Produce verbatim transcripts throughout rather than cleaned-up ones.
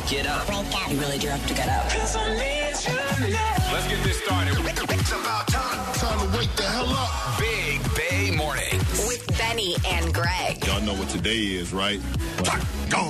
Get up. Wake up. You really do have to get up. Let's get this started. It's about time. Time to wake the hell up. Big Bay Mornings. With Benny and Greg. Y'all know what today is, right? Taco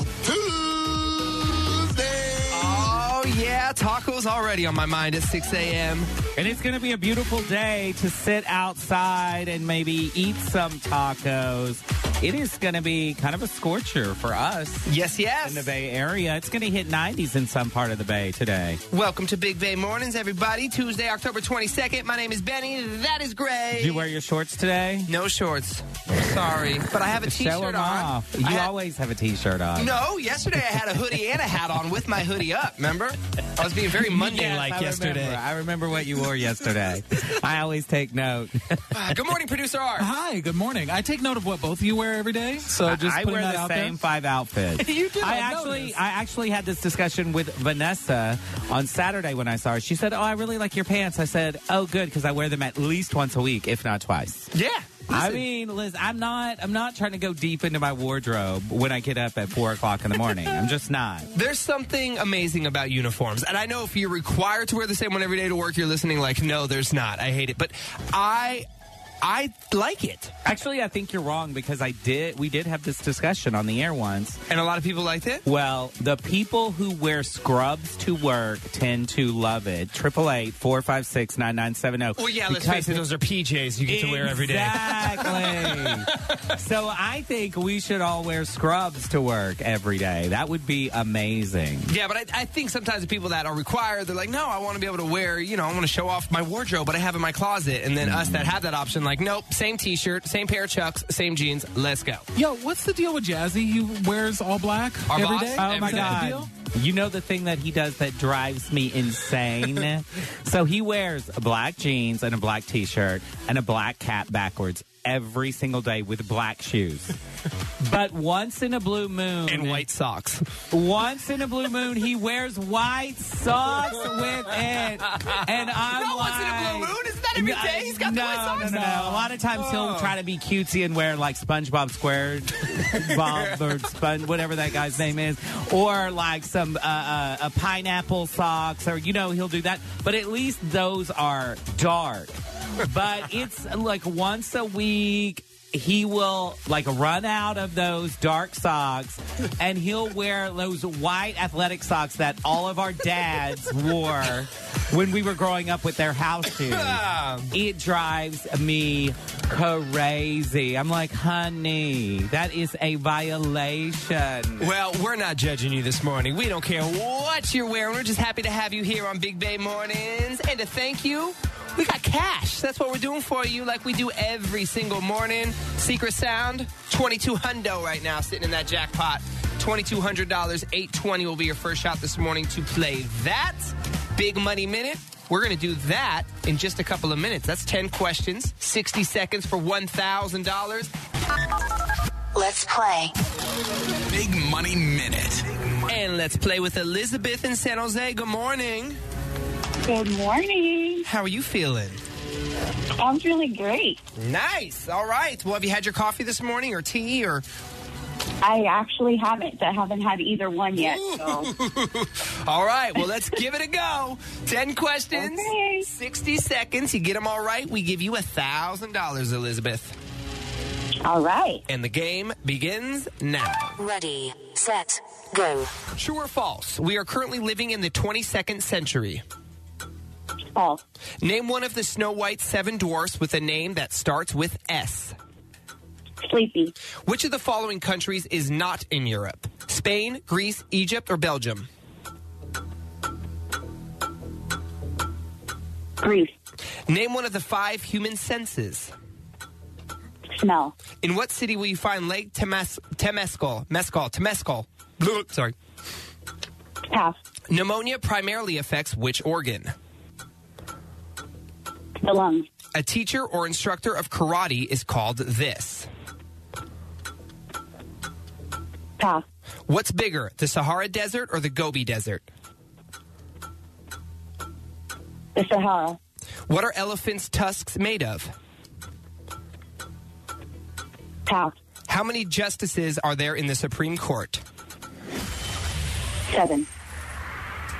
Tuesday. Oh, yeah. Tacos already on my mind at six a.m. And it's going to be a beautiful day to sit outside and maybe eat some tacos. It is going to be kind of a scorcher for us. Yes, yes. In the Bay Area. It's going to hit nineties in some part of the Bay today. Welcome to Big Bay Mornings, everybody. Tuesday, October twenty-second. My name is Benny. That is Greg. Did you wear your shorts today? No shorts. Sorry. But I have a Show t-shirt them on. off. You had... always have a t-shirt on. No, yesterday I had a hoodie and a hat on with my hoodie up, remember? I was being very Monday-like yes, I yesterday. Remember. I remember what you wore yesterday. I always take note. Good morning, Producer Art. Hi, good morning. I take note of what both of you wear every day, so just I putting wear that the out same there. five outfits. You do. I I've actually, noticed. I actually had this discussion with Vanessa on Saturday when I saw her. She said, "Oh, I really like your pants." I said, "Oh, good, because I wear them at least once a week, if not twice." Yeah. I Listen. mean, Liz, I'm not. I'm not trying to go deep into my wardrobe when I get up at four o'clock in the morning. I'm just not. There's something amazing about uniforms. And I know if you're required to wear the same one every day to work, you're listening like, no, there's not. I hate it. But I... I like it. Actually, I think you're wrong because I did. We did have this discussion on the air once. And a lot of people liked it? Well, the people who wear scrubs to work tend to love it. Triple eight four five six nine nine seven zero. Well, yeah, let's face it, those are P Js you get to wear every day. Exactly. So I think we should all wear scrubs to work every day. That would be amazing. Yeah, but I, I think sometimes the people that are required, they're like, no, I want to be able to wear, you know, I want to show off my wardrobe, but I have in my closet. And then mm-hmm. us that have that option, like, nope, same T-shirt, same pair of Chucks, same jeans, let's go. Yo, what's the deal with Jazzy? He wears all black Our every boss? day? Oh, Every my day. God. Deal? You know the thing that he does that drives me insane? So he wears black jeans and a black T-shirt and a black cap backwards every single day with black shoes. But once in a blue moon... And white socks. Once in a blue moon, he wears white socks with it. And I'm No, like... once in a blue moon? Isn't that every day he's got no, the white socks? No, no, no. A lot of times Oh. he'll try to be cutesy and wear like SpongeBob Square... Bob or Sponge, whatever that guy's name is. Or like some uh, uh, a pineapple socks. Or, you know, he'll do that. But at least those are dark. But it's like once a week... He will, like, run out of those dark socks, and he'll wear those white athletic socks that all of our dads wore when we were growing up with their house shoes. It drives me crazy. I'm like, honey, that is a violation. Well, we're not judging you this morning. We don't care what you're wearing. We're just happy to have you here on Big Bay Mornings. And to thank you, we got cash. That's what we're doing for you like we do every single morning. Secret Sound, twenty-two hundo right now sitting in that jackpot. twenty-two hundred dollars, eight twenty will be your first shot this morning to play that. Big Money Minute. We're going to do that in just a couple of minutes. That's ten questions, sixty seconds for one thousand dollars. Let's play. Big Money Minute. And let's play with Elizabeth in San Jose. Good morning. Good morning. How are you feeling? I'm feeling great. Nice. All right. Well, have you had your coffee this morning or tea or... I actually haven't. I haven't had either one yet. So. All right. Well, let's give it a go. Ten questions, Okay. sixty seconds. You get them all right, we give you one thousand dollars, Elizabeth. All right. And the game begins now. Ready, set, go. True or false? We are currently living in the twenty-second century. False. Name one of the Snow White's seven dwarfs with a name that starts with S. Sleepy. Which of the following countries is not in Europe? Spain, Greece, Egypt, or Belgium? Grease. Name one of the five human senses. Smell. In what city will you find Lake Temes- Temescal? Mescal. Temescal. Blah, sorry. Pass. Pneumonia primarily affects which organ? The lungs. A teacher or instructor of karate is called this. Pass. What's bigger, the Sahara Desert or the Gobi Desert? The Sahara. What are elephants' tusks made of? Pass. How many justices are there in the Supreme Court? Seven.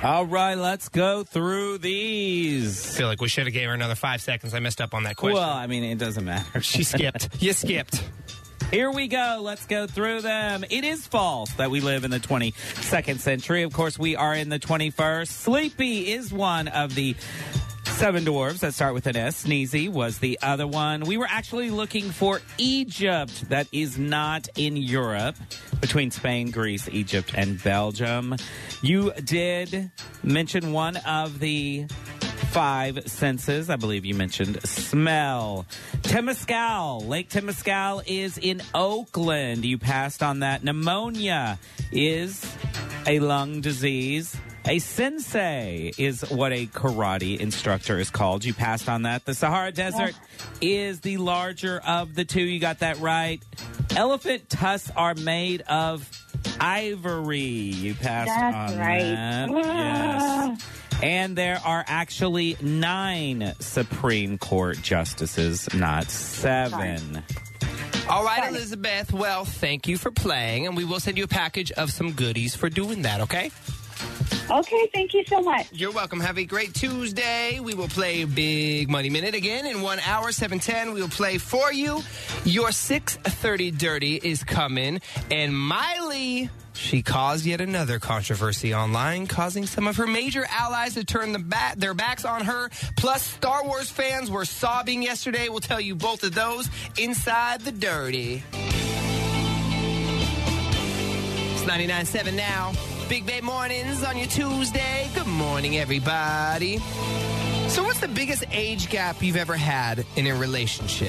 All right, let's go through these. I feel like we should have gave her another five seconds. I messed up on that question. Well, I mean, it doesn't matter. She skipped. You skipped. Here we go. Let's go through them. It is false that we live in the twenty-second century. Of course, we are in the twenty-first. Sleepy is one of the seven dwarves that start with an S. Sneezy was the other one. We were actually looking for Egypt. That is not in Europe. Between Spain, Greece, Egypt, and Belgium. You did mention one of the five senses. I believe you mentioned smell. Temescal. Lake Temescal is in Oakland. You passed on that. Pneumonia is a lung disease. A sensei is what a karate instructor is called. You passed on that. The Sahara Desert is the larger of the two. You got that right. Elephant tusks are made of ivory. You passed That's on right. that. Yes. And there are actually nine Supreme Court justices, not seven. All right, Sorry. Elizabeth. Well, thank you for playing, and we will send you a package of some goodies for doing that, okay? Okay, thank you so much. You're welcome. Have a great Tuesday. We will play Big Money Minute again in one hour, seven ten. We will play for you. Your six thirty Dirty is coming. And Miley, she caused yet another controversy online, causing some of her major allies to turn the ba- their backs on her. Plus, Star Wars fans were sobbing yesterday. We'll tell you both of those inside the Dirty. It's ninety-nine point seven now. Big Bay Mornings on your Tuesday. Good morning, everybody. So what's the biggest age gap you've ever had in a relationship?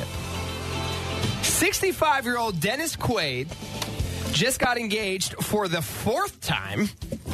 sixty-five-year-old Dennis Quaid just got engaged for the fourth time,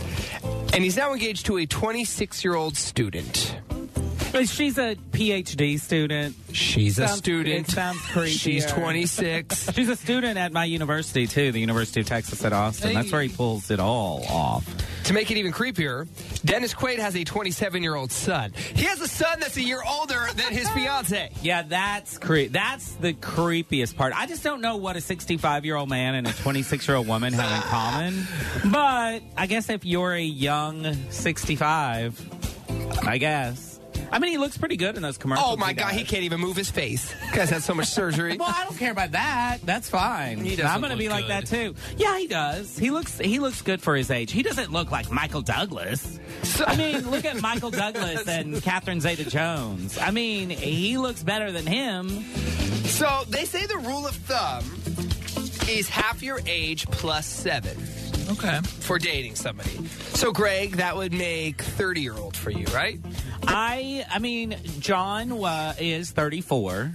and he's now engaged to a twenty-six-year-old student. She's a P H D student. She's a Sounds- student. It sounds creepy. She's twenty-six. She's a student at my university, too, the University of Texas at Austin. Hey. That's where he pulls it all off. To make it even creepier, Dennis Quaid has a twenty-seven-year-old son. He has a son that's a year older than his fiance. Yeah, that's cre- That's the creepiest part. I just don't know what a sixty-five-year-old man and a twenty-six-year-old woman have in common. But I guess if you're a young sixty-five, I guess. I mean, he looks pretty good in those commercials. Oh, my God, does. he can't even move his face. Guy's had so much surgery. Well, I don't care about that. That's fine. He doesn't I'm going to look be like good. that too. Yeah, he does. He looks he looks good for his age. He doesn't look like Michael Douglas. So- I mean, look at Michael Douglas and Catherine Zeta-Jones. I mean, he looks better than him. So they say the rule of thumb is half your age plus seven Okay. for dating somebody. So, Greg, that would make thirty-year-old for you, right? I I mean, John uh, is thirty-four.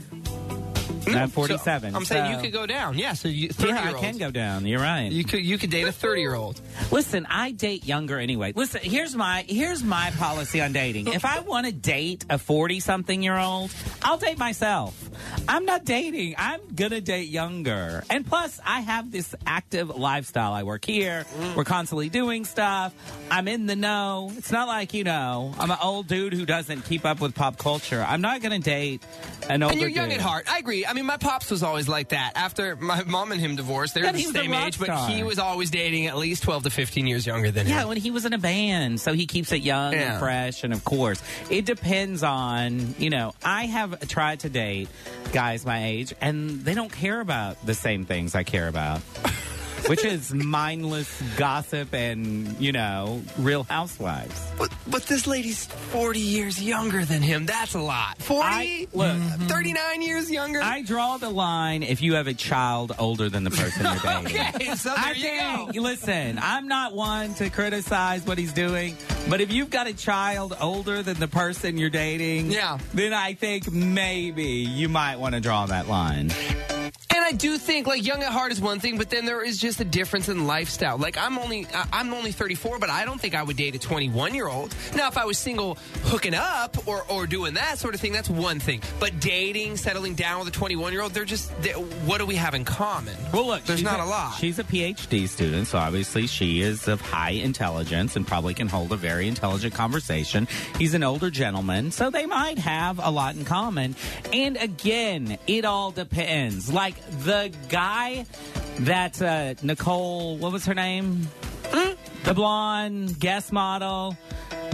Not forty-seven. So I'm saying so- you could go down. Yeah, so you, Yeah, thirty-year-old. I can go down. You're right. You could you could date a thirty-year-old. Listen, I date younger anyway. Listen, here's my here's my policy on dating. If I want to date a forty-something-year-old, I'll date myself. I'm not dating. I'm going to date younger. And plus, I have this active lifestyle. I work here. We're constantly doing stuff. I'm in the know. It's not like, you know, I'm an old dude who doesn't keep up with pop culture. I'm not going to date an older And you're young dude. at heart. I agree. I mean, my pops was always like that. After my mom and him divorced, they were Yeah, the he was a same rock age, but star. he was always dating at least twelve to fifteen years younger than Yeah, him. when he was in a band, so he keeps it young Yeah. and fresh. And of course, it depends on, you know, I have tried to date guys my age, and they don't care about the same things I care about, which is mindless gossip and, you know, Real Housewives. But, but this lady's forty years younger than him. That's a lot. forty? I- look, thirty-nine years younger? I draw the line if you have a child older than the person you're dating. okay, so there I you think, go. listen, I'm not one to criticize what he's doing, but if you've got a child older than the person you're dating, Yeah. then I think maybe you might want to draw that line. And I do think, like, young at heart is one thing, but then there is just a difference in lifestyle. Like, I'm only I- I'm only thirty-four, but I don't think I would date a twenty-one-year-old. Now, if I was single, hooking up or, or doing that sort of thing, that's one thing. But dating, settling down with a twenty-one-year-old, they're just, they, what do we have in common? Well, look, there's she's not a, lot. She's a P H D student, so obviously she is of high intelligence and probably can hold a very intelligent conversation. He's an older gentleman, so they might have a lot in common. And again, it all depends. Like the guy that uh, Nicole, what was her name? The blonde guest model.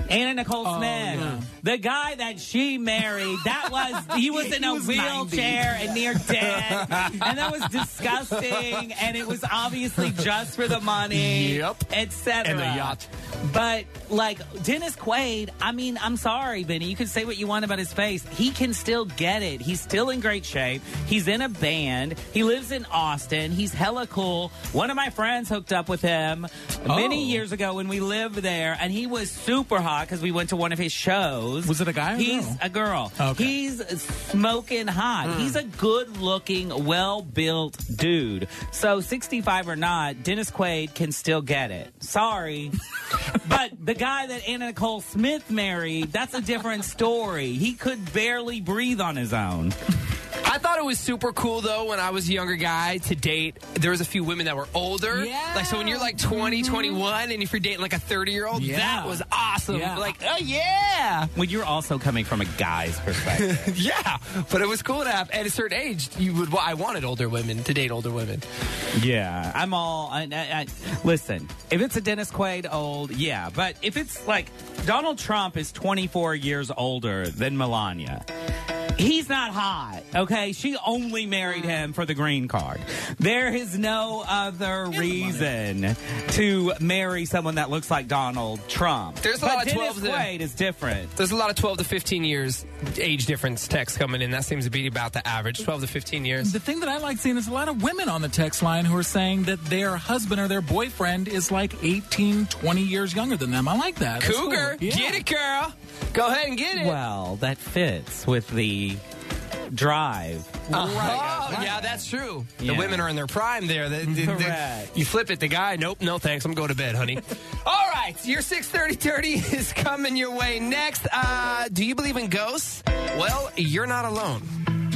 Anna Nicole Oh, Smith, yeah. the guy that she married, that was, he was in He a was wheelchair and near dead. And that was disgusting. And it was obviously just for the money, Yep. et cetera. And the yacht. But, like, Dennis Quaid, I mean, I'm sorry, Benny. You can say what you want about his face. He can still get it. He's still in great shape. He's in a band. He lives in Austin. He's hella cool. One of my friends hooked up with him many Oh. years ago when we lived there, and he was super hot because we went to one of his shows. Was it a guy or a He's girl? a girl. Okay. He's smoking hot. He's a good-looking, well-built dude. So sixty-five or not, Dennis Quaid can still get it. Sorry. But the guy that Anna Nicole Smith married, that's a different story. He could barely breathe on his own. I thought it was super cool, though, when I was a younger guy to date. There was a few women that were older. Yeah. Like, so when you're like twenty, twenty-one, and if you're dating like a thirty-year-old, Yeah. that was awesome. Yeah. Like, oh, yeah. Well, you're also coming from a guy's perspective. Yeah. But it was cool to have, at a certain age, you would. Well, I wanted older women to date older women. Yeah, I'm all. I, I, I, listen, if it's a Dennis Quaid old, yeah. But if it's like Donald Trump is twenty-four years older than Melania, he's not hot, okay? She only married him for the green card. There is no other reason to marry someone that looks like Donald Trump. There's a but lot of Dennis twelve to- Quaid is different. There's a lot of twelve to fifteen years age difference text coming in. That seems to be about the average, twelve to fifteen years. The thing that I like seeing is a lot of women on the text line who are saying that their husband or their boyfriend is like eighteen, twenty years younger than them. I like that. That's Cougar, cool. Yeah. get it, girl. Go ahead and get it. Well, that fits with the drive. Oh, yeah, that's true. The Yeah. women are in their prime there. The- the- the- Correct. you flip it, the guy, nope, no thanks, I'm going to bed, honey. All right, your six thirty dirty is coming your way next. Uh, do you believe in ghosts? Well, you're not alone.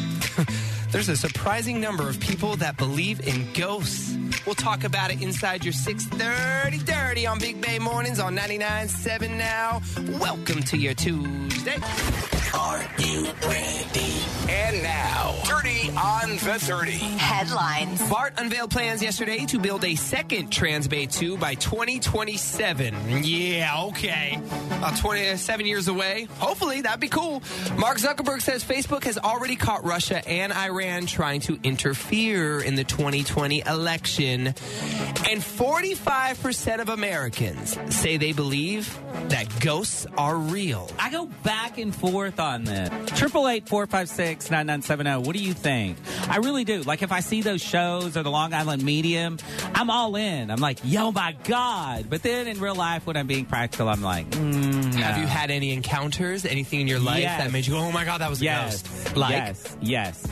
There's a surprising number of people that believe in ghosts. We'll talk about it inside your six thirty dirty on Big Bay Mornings on ninety-nine point seven now. Welcome to your Tuesday. Are you ready? And now, Dirty on the thirty. Headlines. BART unveiled plans yesterday to build a second Transbay two by twenty twenty-seven. Yeah, okay. About twenty-seven years away. Hopefully, that'd be cool. Mark Zuckerberg says Facebook has already caught Russia and Iran trying to interfere in the twenty twenty election. And forty-five percent of Americans say they believe that ghosts are real. I go back and forth on this. Triple eight four five six nine nine seven zero. What do you think? I really do. Like if I see those shows or the Long Island Medium, I'm all in. I'm like, yo, my God. But then in real life, when I'm being practical, I'm like, mm, no. Have you had any encounters, anything in your life Yes. that made you go, oh my God, that was a Yes. ghost? Like, Yes. Yes.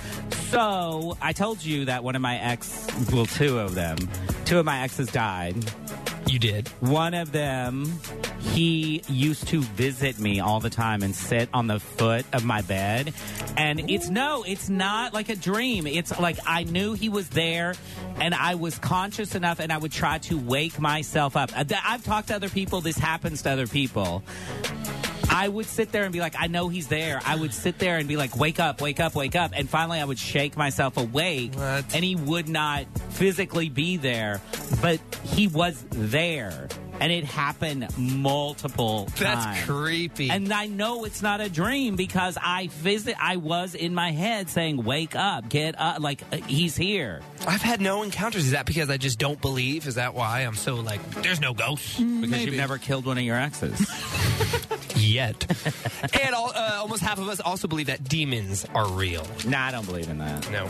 So I told you that one of my ex, well, two of them, two of my exes died. you did. One of them, he used to visit me all the time and sit on the foot of my bed. And it's no, it's not like a dream. It's like I knew he was there and I was conscious enough and I would try to wake myself up. I've talked to other people. This happens to other people. I would sit there and be like, I know he's there. I would sit there and be like, wake up, wake up, wake up. And finally I would shake myself awake. What? And he would not physically be there, but he was there. And it happened multiple times. That's creepy. And I know it's not a dream because I visit. I was in my head saying, wake up, get up. Like, uh, he's here. I've had no encounters. Is that because I just don't believe? Is that why I'm so like, there's no ghosts? Because you've never killed one of your exes. Yet. And all, uh, almost half of us also believe that demons are real. Nah, I don't believe in that. No.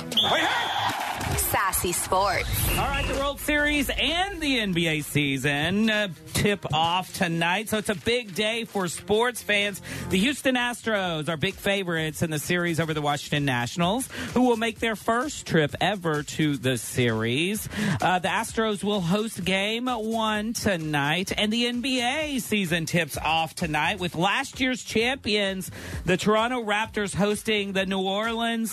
Sassy Sports. All right, the World Series and the N B A season uh, tip off tonight. So it's a big day for sports fans. The Houston Astros are big favorites in the series over the Washington Nationals, who will make their first trip ever to the series. Uh, the Astros will host game one tonight, and the N B A season tips off tonight with last year's champions, the Toronto Raptors, hosting the New Orleans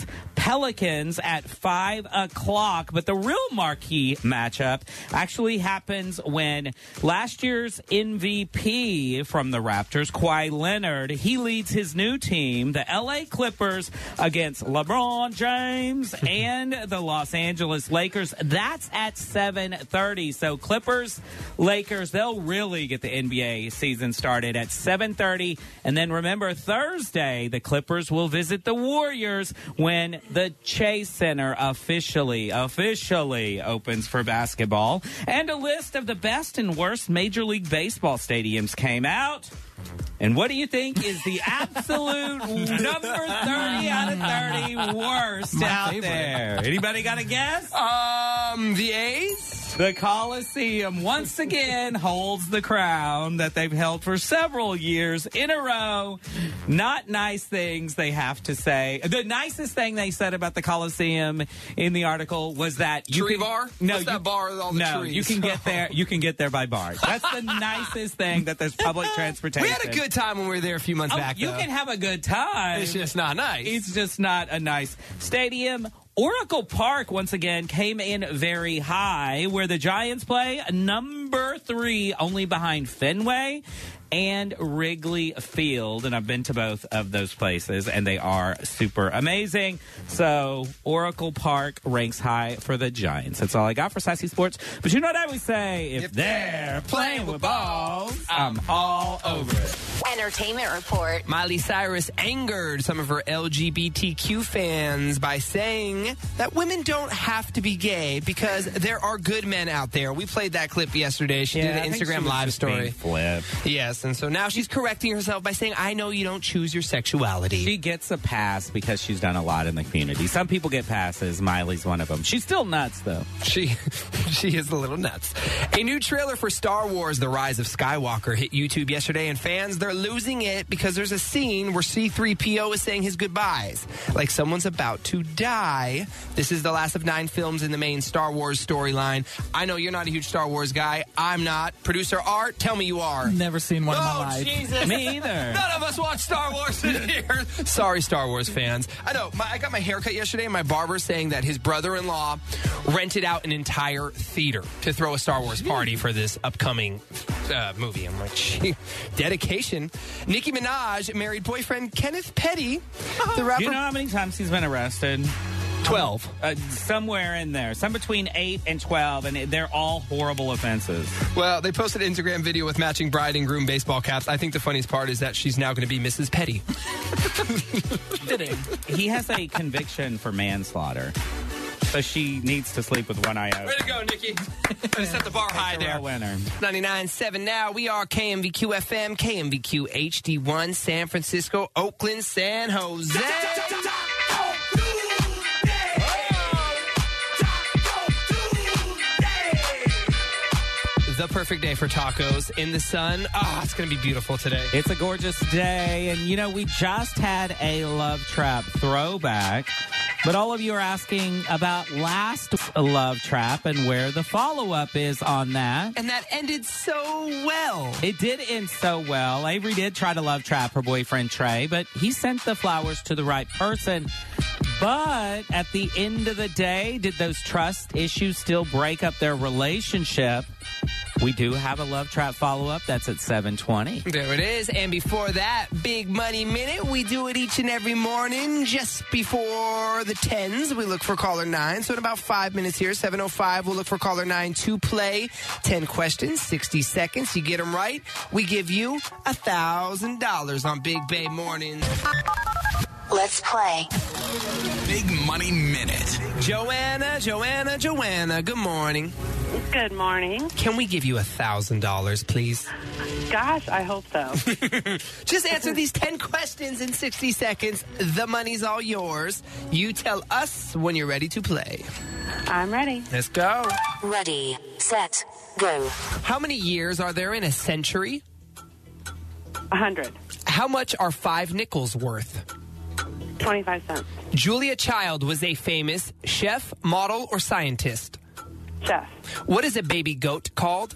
Pelicans at five o'clock. But the real marquee matchup actually happens when last year's M V P from the Raptors, Kawhi Leonard, he leads his new team, the L A Clippers, against LeBron James and the Los Angeles Lakers. That's at seven thirty. So Clippers, Lakers, they'll really get the N B A season started at seven thirty. And then remember, Thursday, the Clippers will visit the Warriors when the Chase Center officially, officially opens for basketball. And a list of the best and worst Major League Baseball stadiums came out. And what do you think is the absolute number thirty out of thirty worst My out favorite. there? Anybody got a guess? Um, the A's? The Coliseum once again holds the crown that they've held for several years in a row. Not nice things they have to say. The nicest thing they said about the Coliseum in the article was that you Tree can, bar? No, What's you, that bar with all the no, trees? you can get there. You can get there by barge. That's the nicest thing, that there's public transportation. We had a good time when we were there a few months Oh, back, you though. can have a good time. It's just not nice. It's just not a nice stadium. Oracle Park, once again, came in very high, where the Giants play, number three, only behind Fenway and Wrigley Field. And I've been to both of those places, and they are super amazing. So Oracle Park ranks high for the Giants. That's all I got for Sassy Sports. But you know what I always say? If, If they're playing with balls, I'm all over it. Entertainment report. Miley Cyrus angered some of her L G B T Q fans by saying that women don't have to be gay because there are good men out there. We played that clip yesterday. She Yeah, did I an think she Instagram was live just story. being flipped. Yes, and so now she's correcting herself by saying, I know you don't choose your sexuality. She gets a pass because she's done a lot in the community. Some people get passes. Miley's one of them. She's still nuts, though. She she is a little nuts. A new trailer for Star Wars The Rise of Skywalker hit YouTube yesterday, and fans, they're losing it because there's a scene where C three P O is saying his goodbyes, like someone's about to die. This is the last of nine films in the main Star Wars storyline. I know you're not a huge Star Wars guy. I'm not. Producer Art, tell me you are. Never seen one in my Oh, life. Jesus. Me either. None of us watch Star Wars in here. Sorry, Star Wars fans. I know. My, I got my haircut yesterday, and my barber saying that his brother-in-law rented out an entire theater to throw a Star Wars party for this upcoming uh, movie. I'm like, gee, dedication. Nicki Minaj married boyfriend Kenneth Petty. The rapper. Do you know how many times he's been arrested? twelve. Uh, somewhere in there. Some between eight and twelve, and they're all horrible offenses. Well, they posted an Instagram video with matching bride and groom baseball caps. I think the funniest part is that she's now going to be Missus Petty. Fitting. He has a conviction for manslaughter, so she needs to sleep with one eye Way open. to go, Nikki. Way to set the bar high She's a there. real winner. ninety-nine point seven now. We are K M V Q F M, K M V Q H D one, San Francisco, Oakland, San Jose. The perfect day for tacos in the sun. Oh, it's going to be beautiful today. It's a gorgeous day, and you know, we just had a Love Trap throwback, but all of you are asking about last Love Trap and where the follow-up is on that. And that ended so well. It did end so well. Avery did try to love trap her boyfriend Trey, but he sent the flowers to the right person. But at the end of the day, did those trust issues still break up their relationship? We do have a Love Trap follow-up. That's at seven twenty. There it is. And before that, Big Money Minute. We do it each and every morning just before the tens. We look for caller nine. So in about five minutes here, seven oh five, we'll look for caller nine to play. ten questions, sixty seconds. You get them right, we give you one thousand dollars on Big Bay Mornings. Let's play. Big Money Minute. Joanna, Joanna, Joanna, good morning. Good morning. Can we give you one thousand dollars, please? Gosh, I hope so. Just answer these ten questions in sixty seconds. The money's all yours. You tell us when you're ready to play. I'm ready. Let's go. Ready, set, go. How many years are there in a century? A hundred. How much are five nickels worth? Twenty-five cents. Julia Child was a famous chef, model, or scientist. Chef. What is a baby goat called?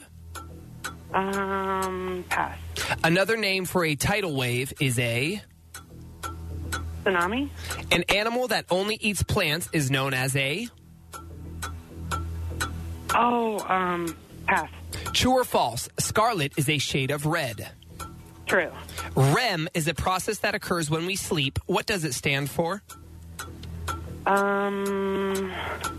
Um, pass. Another name for a tidal wave is a... Tsunami. An animal that only eats plants is known as a... Oh, um, pass. True or false? Scarlet is a shade of red. True. R E M is a process that occurs when we sleep. What does it stand for? Um,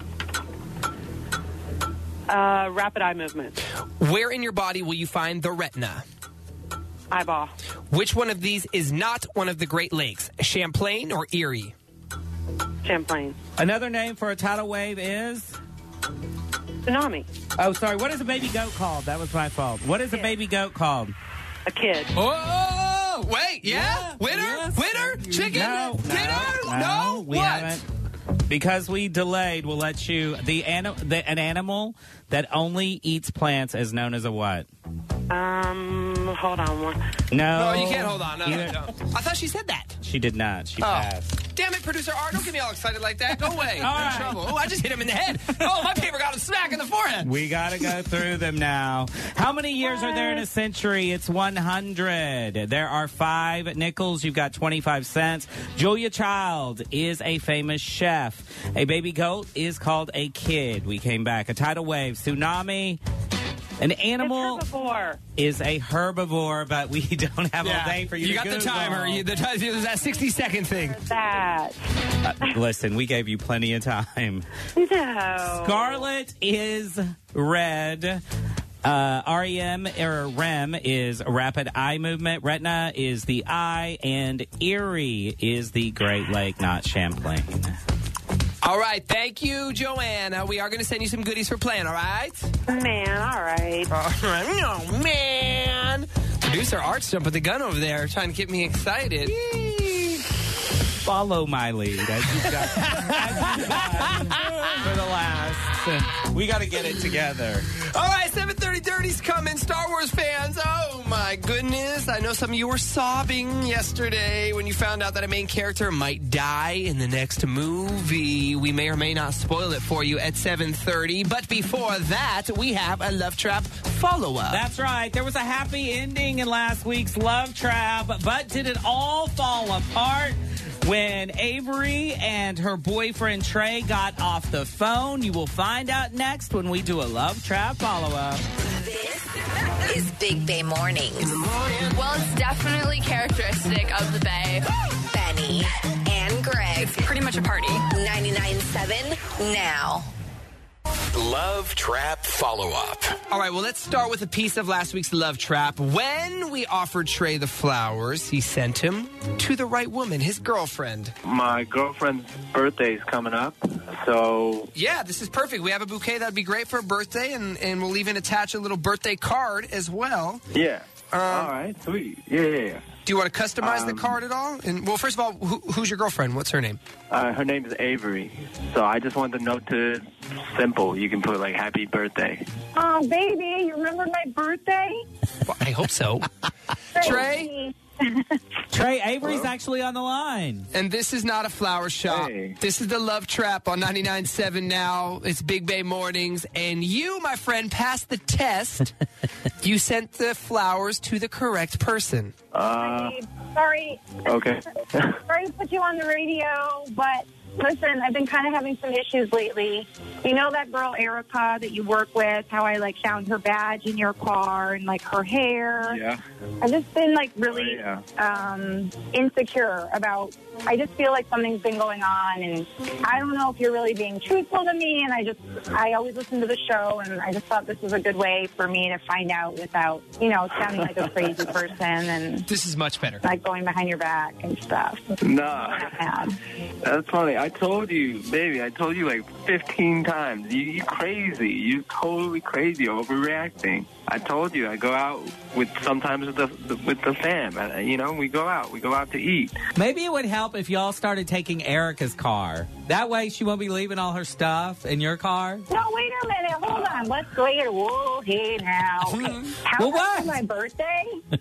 uh, rapid eye movement. Where in your body will you find the retina? Eyeball. Which one of these is not one of the Great Lakes? Champlain or Erie? Champlain. Another name for a tidal wave is? Tsunami. Oh, sorry. What is a baby goat called? That was my fault. What is a baby goat called? A kid. Oh, wait, yeah? Yeah, Winner? yes. Winner? Chicken? No, Dinner? no, No? we What? haven't. Because we delayed, we'll let you. The, ani- the An animal that only eats plants is known as a what? Um, hold on one. No. No, you can't hold on. No, Either- no. I thought she said that. She did not. She Oh. passed. Damn it, producer Art. Don't get me all excited like that. Go away. All I'm in right. trouble. Oh, I just hit him in the head. Oh, my paper got him smack in the forehead. We got to go through them now. How many years are there in a century? It's one hundred. There are five nickels. You've got twenty-five cents. Julia Child is a famous chef. A baby goat is called a kid. We came back. A tidal wave. Tsunami. An animal It's herbivore. is a herbivore, but we don't have all day for you, You to got the Google. timer. You, the time, it was that sixty second thing. That. Uh, listen, we gave you plenty of time. No. Scarlet is red. Uh, R E M or R E M is rapid eye movement. Retina is the eye, and Erie is the Great Lake, not Champlain. All right. Thank you, Joanna. We are going to send you some goodies for playing, all right? Man, all right. All right. Oh, man. Producer Art's jumping the gun over there, trying to get me excited. Follow my lead as you've got, as you've got for the last. We got to get it together. All right, seven thirty Dirty's coming. Star Wars fans, oh my goodness. I know some of you were sobbing yesterday when you found out that a main character might die in the next movie. We may or may not spoil it for you at seven thirty. But before that, we have a Love Trap follow-up. That's right. There was a happy ending in last week's Love Trap, but did it all fall apart when Avery and her boyfriend Trey got off the phone? You will find out next when we do a Love Trap follow-up. This is Big Bay Mornings. Well, it's definitely characteristic of the Bay. Benny and Greg. Pretty much a party. ninety-nine point seven now. Love Trap follow-up. All right, well, let's start with a piece of last week's Love Trap. When we offered Trey the flowers, he sent him to the right woman, his girlfriend. My girlfriend's birthday is coming up, so... Yeah, this is perfect. We have a bouquet that would be great for a birthday, and, and we'll even attach a little birthday card as well. Yeah. Um, all right, sweet. Yeah, yeah, yeah. Do you want to customize Um, the card at all? And well, first of all, who, who's your girlfriend? What's her name? Uh, her name is Avery, so I just want the note to simple. You can put, like, happy birthday. Oh, baby, you remember my birthday? Well, I hope so. Trey? Trey, Avery's actually on the line. And this is not a flower shop. Hey. This is the Love Trap on ninety-nine point seven now. It's Big Bay Mornings. And you, my friend, passed the test. You sent the flowers to the correct person. Uh, Sorry. okay. Sorry to put you on the radio, but listen, I've been kind of having some issues lately. You know that girl Erica that you work with, how I like found her badge in your car and like her hair? Yeah. I've just been like really Oh, um, insecure about, I just feel like something's been going on and I don't know if you're really being truthful to me, and I just, I always listen to the show and I just thought this was a good way for me to find out without, you know, sounding like a crazy person and This is much better. like going behind your back and stuff. Nah. Yeah. That's funny. I told you, baby, I told you like fifteen times. You, you crazy. You totally crazy, overreacting. I told you, I go out with sometimes with the, the with the fam. Uh, You know, we go out. We go out to eat. Maybe it would help if y'all started taking Erica's car. That way she won't be leaving all her stuff in your car. No, wait a minute. Hold on. Let's go here. Whoa, hey now. Okay. How Well, about what? for my birthday?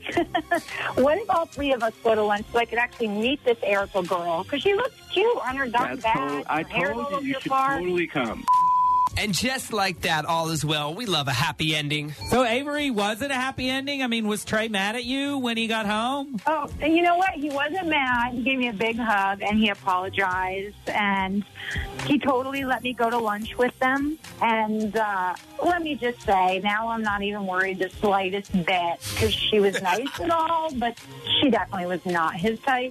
What if all three of us go to lunch so I could actually meet this Erica girl? Because she looks cute on her dark That's badge. to- I her hair all told you, over you your should car. totally come. And just like that, all is well. We love a happy ending. So, Avery, was it a happy ending? I mean, was Trey mad at you when he got home? Oh, and you know what? He wasn't mad. He gave me a big hug, and he apologized, and he totally let me go to lunch with them. And uh, let me just say, now I'm not even worried the slightest bit, because she was nice and all, but she definitely was not his type.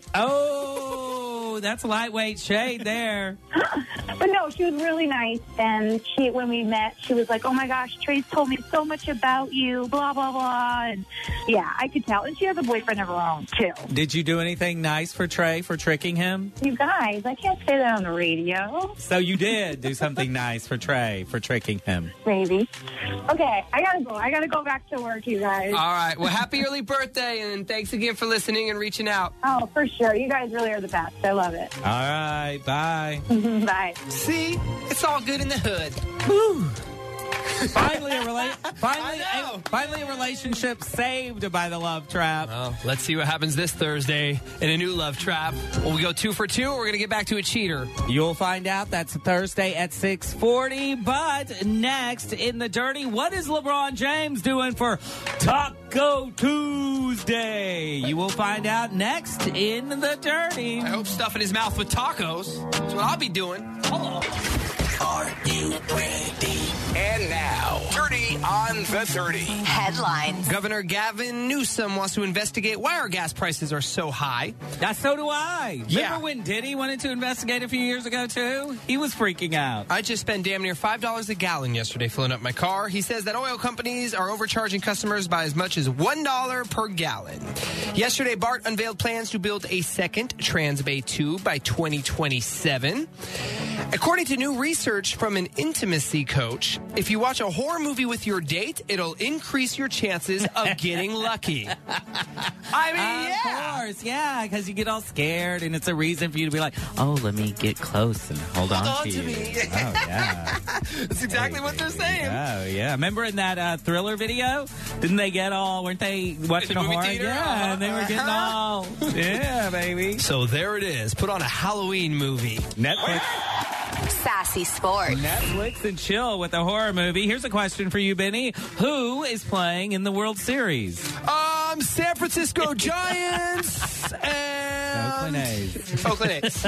Oh, that's lightweight shade there. But no, she was really nice, and she, when we met, she was like, oh my gosh, Trey's told me so much about you, blah, blah, blah. And yeah, I could tell. And she has a boyfriend of her own, too. Did you do anything nice for Trey for tricking him? You guys, I can't say that on the radio. So you did do something nice for Trey for tricking him. Maybe. Okay, I gotta go. I gotta go back to work, you guys. All right. Well, happy early birthday, and thanks again for listening and reaching out. Oh, for sure. You guys really are the best. I love it. All right. Bye. Bye. See? It's all good in the hood. Woo. Finally, a rela- finally, a, finally a relationship saved by the love trap. Well, let's see what happens this Thursday in a new love trap. Will we go two for two, or we're going to get back to a cheater? You'll find out. That's Thursday at six forty. But next in the Dirty, what is LeBron James doing for Taco Tuesday? You will find out next in the Dirty. I hope stuffing his mouth with tacos. That's what I'll be doing. Hello. Are you ready? And now, Dirty on the thirty. Headlines. Governor Gavin Newsom wants to investigate why our gas prices are so high. Yeah, so do I. Yeah. Remember when Diddy wanted to investigate a few years ago, too? He was freaking out. I just spent damn near five dollars a gallon yesterday filling up my car. He says that oil companies are overcharging customers by as much as one dollar per gallon. Yesterday, BART unveiled plans to build a second Transbay tube by twenty twenty-seven. According to new research from an intimacy coach, if you watch a horror movie with your date, it'll increase your chances of getting lucky. I mean, of yeah. course, yeah, because you get all scared, and it's a reason for you to be like, oh, let me get close and hold, Hold on, on to, to you. me. Oh, yeah. That's exactly what they're saying. Oh, yeah. Remember in that uh, Thriller video? Didn't they get all, weren't they watching In the a movie horror? theater? Yeah, and they were getting all, yeah, baby. So there it is. Put on a Halloween movie. Netflix. Sassy Sports. Netflix and chill with a horror movie. Here's a question for you, Benny. Who is playing in the World Series? Um, San Francisco Giants and Oakland A's. Oakland A's.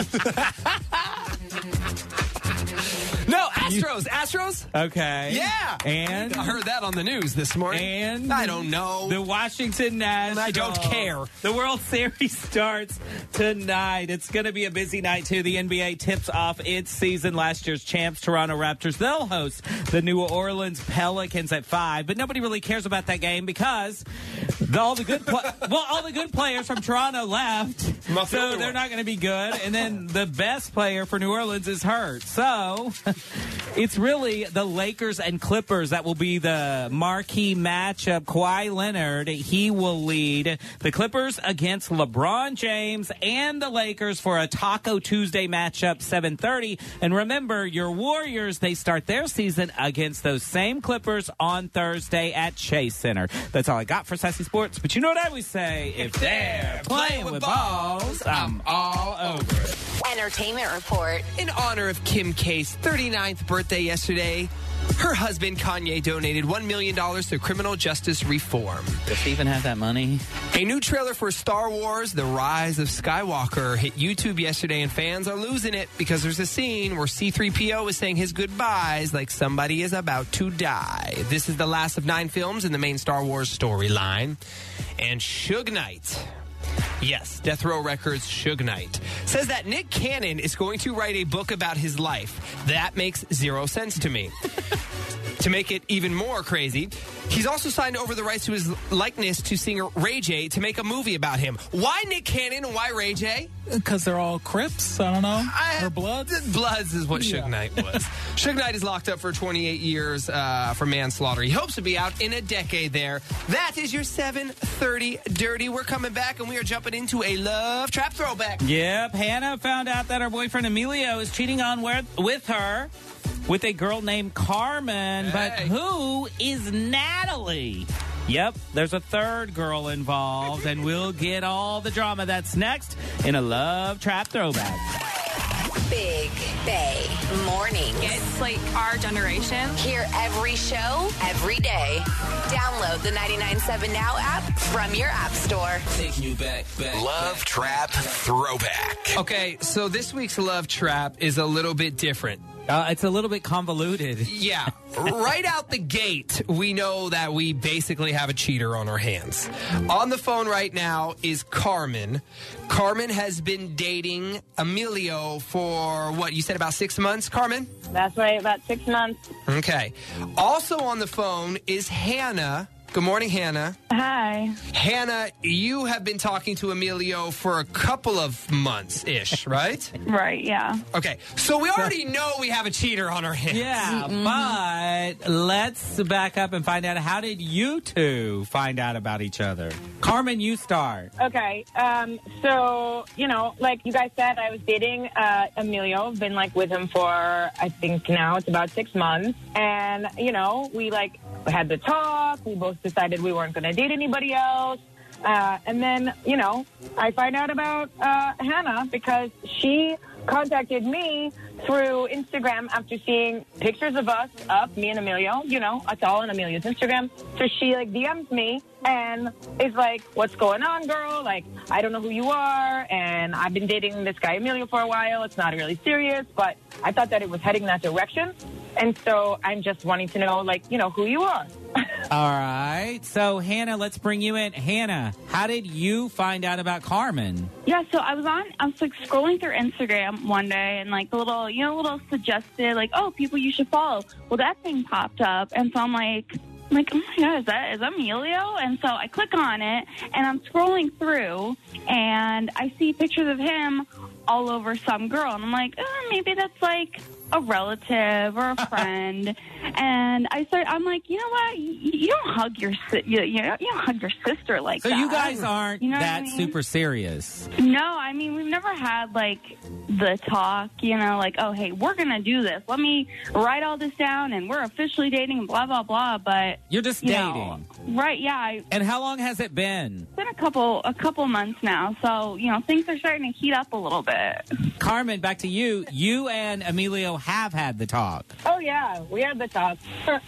No, Astros. Astros? Okay. Yeah. And? I heard that on the news this morning. And? I don't know. The Washington Nationals. I don't care. The World Series starts tonight. It's going to be a busy night, too. The N B A tips off its season. Last year's champs, Toronto Raptors. They'll host the New Orleans Pelicans at five. But nobody really cares about that game because the, all the good pl- well, all the good players from Toronto left. Not the So only they're one. not going to be good. And then the best player for New Orleans is hurt. So it's really the Lakers and Clippers that will be the marquee matchup. Kawhi Leonard, he will lead the Clippers against LeBron James and the Lakers for a Taco Tuesday matchup, seven thirty. And remember, your Warriors, they start their season against those same Clippers on Thursday at Chase Center. That's all I got for Sassy Sports. But you know what I always say? If they're playing with balls, I'm all over it. Entertainment report. In honor of Kim K's thirty-ninth birthday yesterday, her husband Kanye donated one million dollars to criminal justice reform. Does he even have that money? A new trailer for Star Wars The Rise of Skywalker hit YouTube yesterday, and fans are losing it because there's a scene where C three P O is saying his goodbyes like somebody is about to die. This is the last of nine films in the main Star Wars storyline. And Suge Knight, yes, Death Row Records' Suge Knight, says that Nick Cannon is going to write a book about his life. That makes zero sense to me. To make it even more crazy, he's also signed over the rights to his likeness to singer Ray J to make a movie about him. Why Nick Cannon and why Ray J? Because they're all Crips, I don't know. I, or Bloods. Bloods is what Yeah. Suge Knight was. Suge Knight is locked up for twenty-eight years uh, for manslaughter. He hopes to be out in a decade there. That is your seven thirty Dirty. We're coming back, and we are jumping into a love trap throwback. Yep, Hannah found out that her boyfriend Emilio is cheating on with, with her with a girl named Carmen. But Hey. who is Natalie? Yep, there's a third girl involved, and we'll get all the drama. That's next in a Love Trap Throwback. Big Bay. Mornings. It's like our generation. Hear every show, every day. Download the ninety-nine point seven Now app from your app store. Taking you back, back. Love Trap Throwback. Okay, so this week's Love Trap is a little bit different. Uh, it's a little bit convoluted. Yeah. Right out the gate, we know that we basically have a cheater on our hands. On the phone right now is Carmen. Carmen has been dating Emilio for, what, you said about six months, Carmen? That's right, about six months. Okay. Also on the phone is Hannah. Good morning, Hannah. Hi. Hannah, you have been talking to Emilio for a couple of months-ish, right? Right, yeah. Okay, so we already know we have a cheater on our hands. Yeah, but let's back up and find out, how did you two find out about each other? Carmen, you start. Okay, um, so, you know, like you guys said, I was dating uh, Emilio. I've been, like, with him for, I think now it's about six months. And, you know, we, like, had the talk. We both decided we weren't going to date anybody else. Uh, and then, you know, I find out about uh, Hannah because she contacted me through Instagram after seeing pictures of us up, me and Emilio, you know, it's all on Emilio's Instagram. So she, like, D Ms me and is like, what's going on, girl? Like, I don't know who you are, and I've been dating this guy Emilio for a while. It's not really serious, but I thought that it was heading that direction. And so I'm just wanting to know, like, you know, who you are. All right. So, Hannah, let's bring you in. Hannah, how did you find out about Carmen? Yeah, so I was on, I was like scrolling through Instagram one day and like the little, you know, little suggested, like, oh, people you should follow. Well, that thing popped up. And so I'm like, I'm like, oh my God, is that, is that Emilio? And so I click on it and I'm scrolling through and I see pictures of him all over some girl. And I'm like, oh, maybe that's like a relative or a friend. And I start, I'm like, you know what? You, you don't hug your si- you, you, know, you don't hug your sister like so that. So you guys aren't you know that I mean? super serious? No, I mean, we've never had like the talk, you know, like, oh, hey, we're going to do this. Let me write all this down and we're officially dating and blah, blah, blah. But you're just you dating. Know, right. Yeah. I, and how long has it been? It's been a couple, a couple months now. So, you know, things are starting to heat up a little bit. Carmen, back to you. You and Emilio have had the talk. Oh, yeah. We had the talk.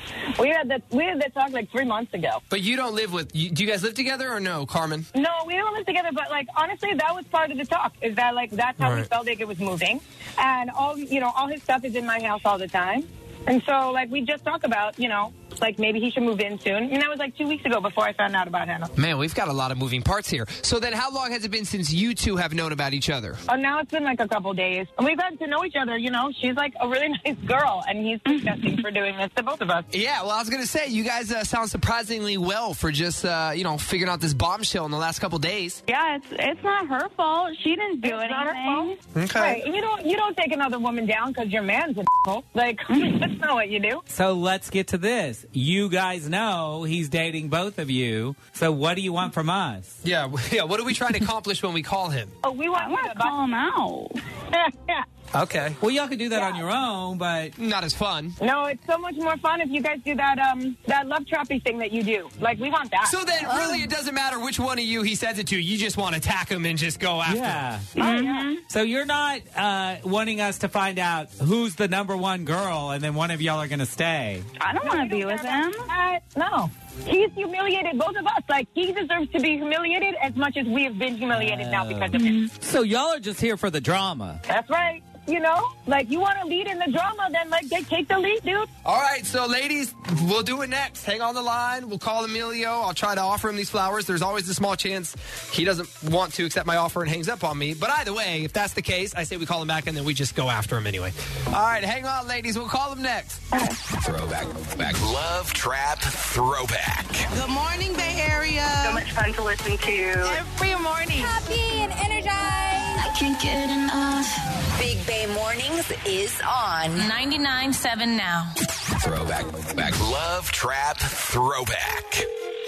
we had the we had the talk like three months ago. But you don't live with, you, do you guys live together or no, Carmen? No, we don't live together. But, like, honestly, that was part of the talk. Is that, like, that's how right. we felt like it was moving. And, all you know, all his stuff is in my house all the time. And so, like, we just talk about, you know, like, maybe he should move in soon. And that was, like, two weeks ago before I found out about Hannah. Man, we've got a lot of moving parts here. So then how long has it been since you two have known about each other? Oh, now it's been, like, a couple days. And we've gotten to know each other, you know. She's, like, a really nice girl. And he's disgusting for doing this to both of us. Yeah, well, I was going to say, you guys uh, sound surprisingly well for just, uh, you know, figuring out this bombshell in the last couple days. Yeah, it's it's not her fault. She didn't do it's anything. Not her fault. Okay. Right. And you don't, you don't take another woman down because your man's a asshole. Like, that's not what you do. So let's get to this. You guys know he's dating both of you. So what do you want from us? Yeah, yeah. What are we trying to accomplish when we call him? Oh, we want, I want to call him out. yeah. Okay. Well, y'all can do that yeah. on your own, but not as fun. No, it's so much more fun if you guys do that um that love trappy thing that you do. Like, we want that. So then, really, it doesn't matter which one of you he says it to. You just want to attack him and just go after yeah. him. Oh, yeah. So you're not uh, wanting us to find out who's the number one girl, and then one of y'all are going to stay. I don't No, want to we be don't with care him. about that. No. He's humiliated both of us. Like, he deserves to be humiliated as much as we have been humiliated now because of him. So y'all are just here for the drama. That's right. You know, like, you want to lead in the drama, then, like, they take the lead, dude. All right, so ladies, we'll do it next. Hang on the line. We'll call Emilio. I'll try to offer him these flowers. There's always a small chance he doesn't want to accept my offer and hangs up on me. But either way, if that's the case, I say we call him back and then we just go after him anyway. All right, hang on, ladies. We'll call him next. Throwback. Back. Love Trap Throwback. Good morning, Bay Area. So much fun to listen to. Every morning. Happy and energized. I can't get enough. Big Bay Mornings is on ninety-nine point seven Now. Throwback. Back. Love Trap Throwback.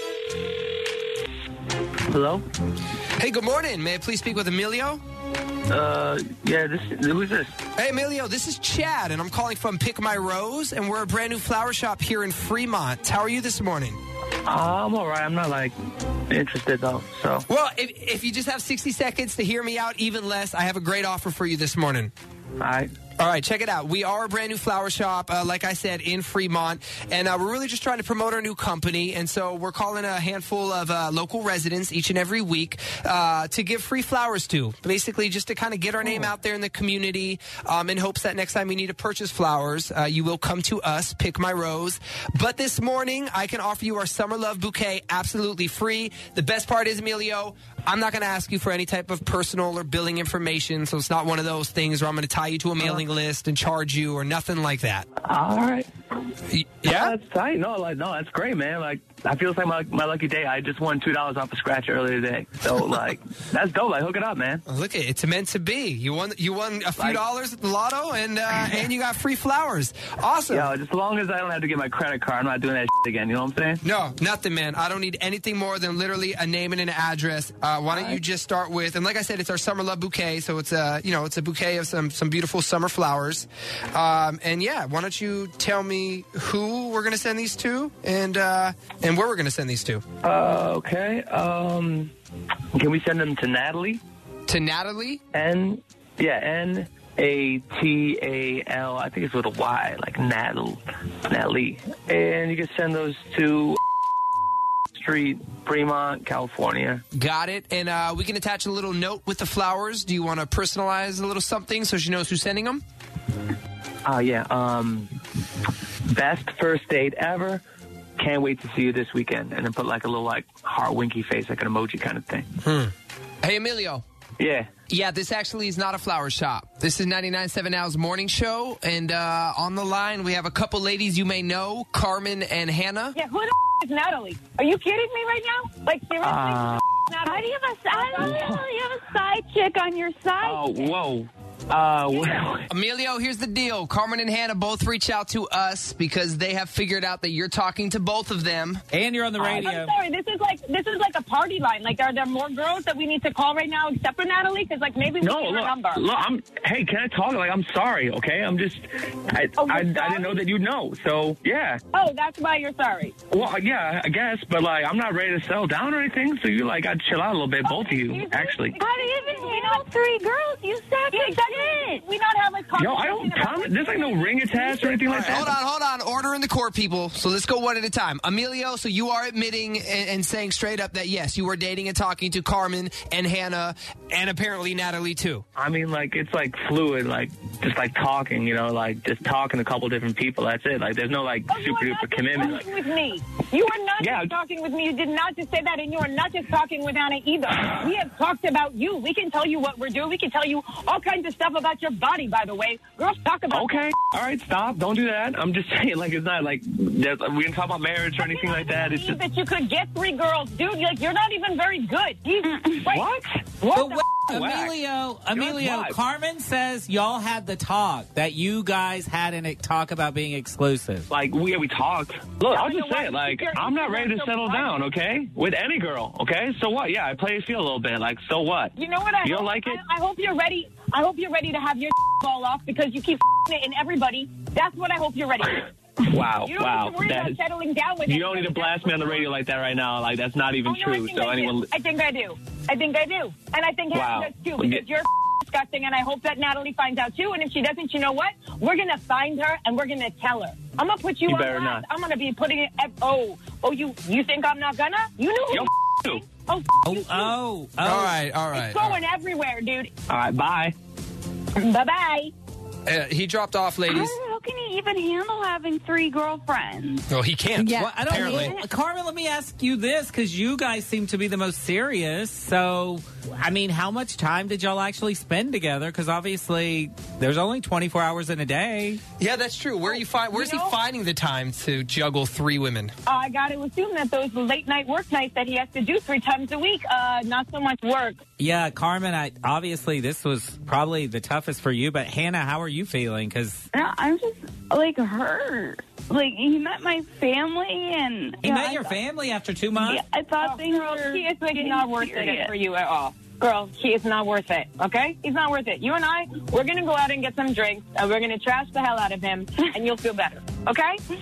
Hello? Hey, good morning. May I please speak with Emilio? Uh, yeah, this, who's this? Hey, Emilio, this is Chad, and I'm calling from Pick My Rose, and we're a brand new flower shop here in Fremont. How are you this morning? Uh, I'm all right. I'm not, like, interested, though, so. Well, if, if you just have sixty seconds to hear me out even less, I have a great offer for you this morning. All right. All right, check it out. We are a brand new flower shop, uh, like I said, in Fremont. And uh, we're really just trying to promote our new company. And so we're calling a handful of uh, local residents each and every week uh, to give free flowers to. Basically, just to kind of get our name out there in the community um, in hopes that next time you need to purchase flowers, uh, you will come to us, Pick My Rose. But this morning, I can offer you our Summer Love Bouquet absolutely free. The best part is, Emilio, I'm not going to ask you for any type of personal or billing information, so it's not one of those things where I'm going to tie you to a mailing list and charge you or nothing like that. All right. Yeah? That's tight. No, like, no, that's great, man. Like, I feel like my, my lucky day. I just won two dollars off a scratch earlier today. So, like, that's dope. Like, hook it up, man. Look, it's meant to be. You won You won a few Like- dollars at the lotto, and uh, and you got free flowers. Awesome. Yo, just as long as I don't have to get my credit card, I'm not doing that shit again. You know what I'm saying? No, nothing, man. I don't need anything more than literally a name and an address. Uh, why don't you just start with, and like I said, it's our Summer Love Bouquet, so it's a, you know, it's a bouquet of some, some beautiful summer flowers. Um, and yeah, why don't you tell me who we're going to send these to and uh, and where we're going to send these to? Uh, okay. Um, can we send them to Natalie? To Natalie? N, yeah, N A T A L. I think it's with a Y, like Natal, Natalie. And you can send those to Street, Fremont, California. Got it. And uh, we can attach a little note with the flowers. Do you want to personalize a little something so she knows who's sending them? Oh, uh, yeah. Um, best first date ever. Can't wait to see you this weekend. And then put like a little like heart winky face, like an emoji kind of thing. Hmm. Hey, Emilio. Yeah. Yeah, this actually is not a flower shop. This is ninety-nine point seven Now's morning show. And uh, on the line, we have a couple ladies you may know, Carmen and Hannah. Yeah, who the f- is Natalie? Are you kidding me right now? Like, seriously? Uh, How do you have a side? You have a side chick on your side? Oh, whoa. Uh, well, Emilio, here's the deal. Carmen and Hannah both reach out to us because they have figured out that you're talking to both of them. And you're on the radio. I'm sorry. This is like this is like a party line. Like, are there more girls that we need to call right now except for Natalie? Because like maybe we no, need her look, number. look, I'm, hey, can I talk? Like, I'm sorry, okay? I'm just, I, Oh, you're I, I sorry? didn't know that you'd know. So, yeah. Oh, that's why you're sorry. Well, yeah, I guess, but like, I'm not ready to settle down or anything. So you like, I'd chill out a little bit, both of you, actually. How do you even know three girls? You suck at shit. We not have like Yo, I don't. Tom, there's like no ring attached or anything like that. Hold on, hold on. Order in the court, people. So let's go one at a time. Emilio, so you are admitting and, and saying straight up that, yes, you were dating and talking to Carmen and Hannah and apparently Natalie, too. I mean, like, it's like fluid, like, just like talking, you know, like just talking to a couple different people. That's it. Like, there's no like Oh, you super are not duper just commitment. talking with me. You are not Yeah. just talking with me. You did not just say that, and you are not just talking with Anna either. We have talked about you. We can tell you what we're doing. We can tell you all kinds of stuff about your body, by the way. Girls talk about Okay, all right, stop. Don't do that. I'm just saying, like, it's not like there's- we didn't talk about marriage or anything like that. It's just that you could get three girls. Dude, like, you're not even very good. You, wait, what? What But the wait, f- Emilio, Emilio, what? Carmen says y'all had the talk, that you guys had a talk about being exclusive. Like, we, we talked. Look, I'll you just know say what? it. Like, You're- I'm not you're ready to so settle funny. down, okay? With any girl, okay? So what? Yeah, I play a feel a little bit. Like, so what? You know what? I You don't hope, like it? I, I hope you're ready. I hope you're ready to have your fall off because you keep it in everybody. That's what I hope you're ready for. Wow, You don't wow. need to worry That about is- settling down with you it. don't need to blast me on the radio like that right now. Like, that's not even Oh, no, I true. think So I anyone. do. I think I do. I think I do. And I think Hannah Wow. does too Well, because yeah. you're disgusting and I hope that Natalie finds out too. And if she doesn't, you know what? We're going to find her and we're going to tell her. I'm going to put you, You on better blast. not. I'm going to be putting it at, oh, oh, you you think I'm not gonna? You knew who Yo, you you. Oh, f- Oh, you. oh, oh. All right, all right. It's going everywhere, dude. All right, bye. Bye-bye. Uh, he dropped off, ladies. How, how can he even handle having three girlfriends? Well, he can't. Yeah, well, I don't apparently. know. Carmen, let me ask you this, because you guys seem to be the most serious. So, I mean, how much time did y'all actually spend together? Because obviously, there's only twenty-four hours in a day. Yeah, that's true. Where are you find? Where's You know- he finding the time to juggle three women? Uh, I got to assume that those late night work nights that he has to do three times a week, uh, not so much work. Yeah, Carmen, I, obviously, this was probably the toughest for you. But, Hannah, how are you feeling? Because No, I'm just like hurt. Like he met my family and he yeah, met I your thought- family after two months? Yeah, I thought things Girl, were he is like getting not worth serious. it for you at all. Girl, he is not worth it, okay? He's not worth it. You and I, we're going to go out and get some drinks, and we're going to trash the hell out of him, and you'll feel better, okay?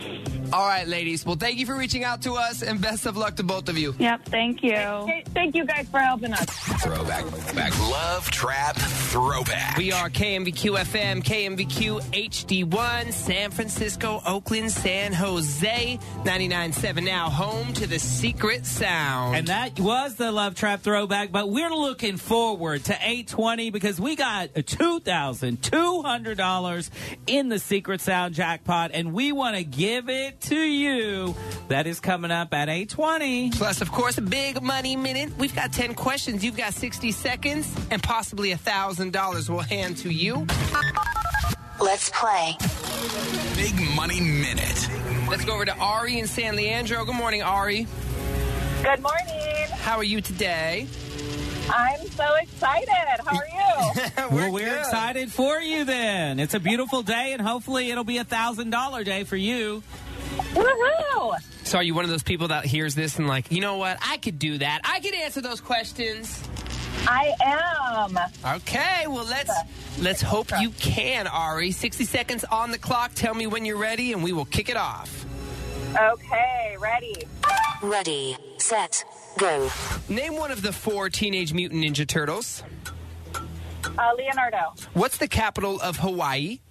All right, ladies. Well, thank you for reaching out to us, and best of luck to both of you. Yep, thank you. Thank you guys for helping us. Throwback. Back. Love Trap Throwback. We are K M V Q F M, K M V Q H D one, San Francisco, Oakland, San Jose, ninety-nine point seven now, home to the Secret Sound. And that was the Love Trap Throwback, but we're looking forward to eight twenty because we got two thousand two hundred dollars in the Secret Sound jackpot, and we want to give it to you. That is coming up at eight twenty. Plus, of course, a big money minute. We've got ten questions. You've got sixty seconds, and possibly one thousand dollars we'll hand to you. Let's play. Big Money Minute. Let's go over to Ari in San Leandro. Good morning, Ari. Good morning. How are you today? I'm so excited. How are you? Well, we're good. Excited for you then. It's a beautiful day, and hopefully it'll be a one thousand dollars day for you. Woohoo! So are you one of those people that hears this and like, you know what? I could do that. I could answer those questions. I am. Okay, well, let's let's hope you can, Ari. sixty seconds on the clock. Tell me when you're ready, and we will kick it off. Okay, ready. Ready, set, go. Name one of the four Teenage Mutant Ninja Turtles. Uh, Leonardo. What's the capital of Hawaii?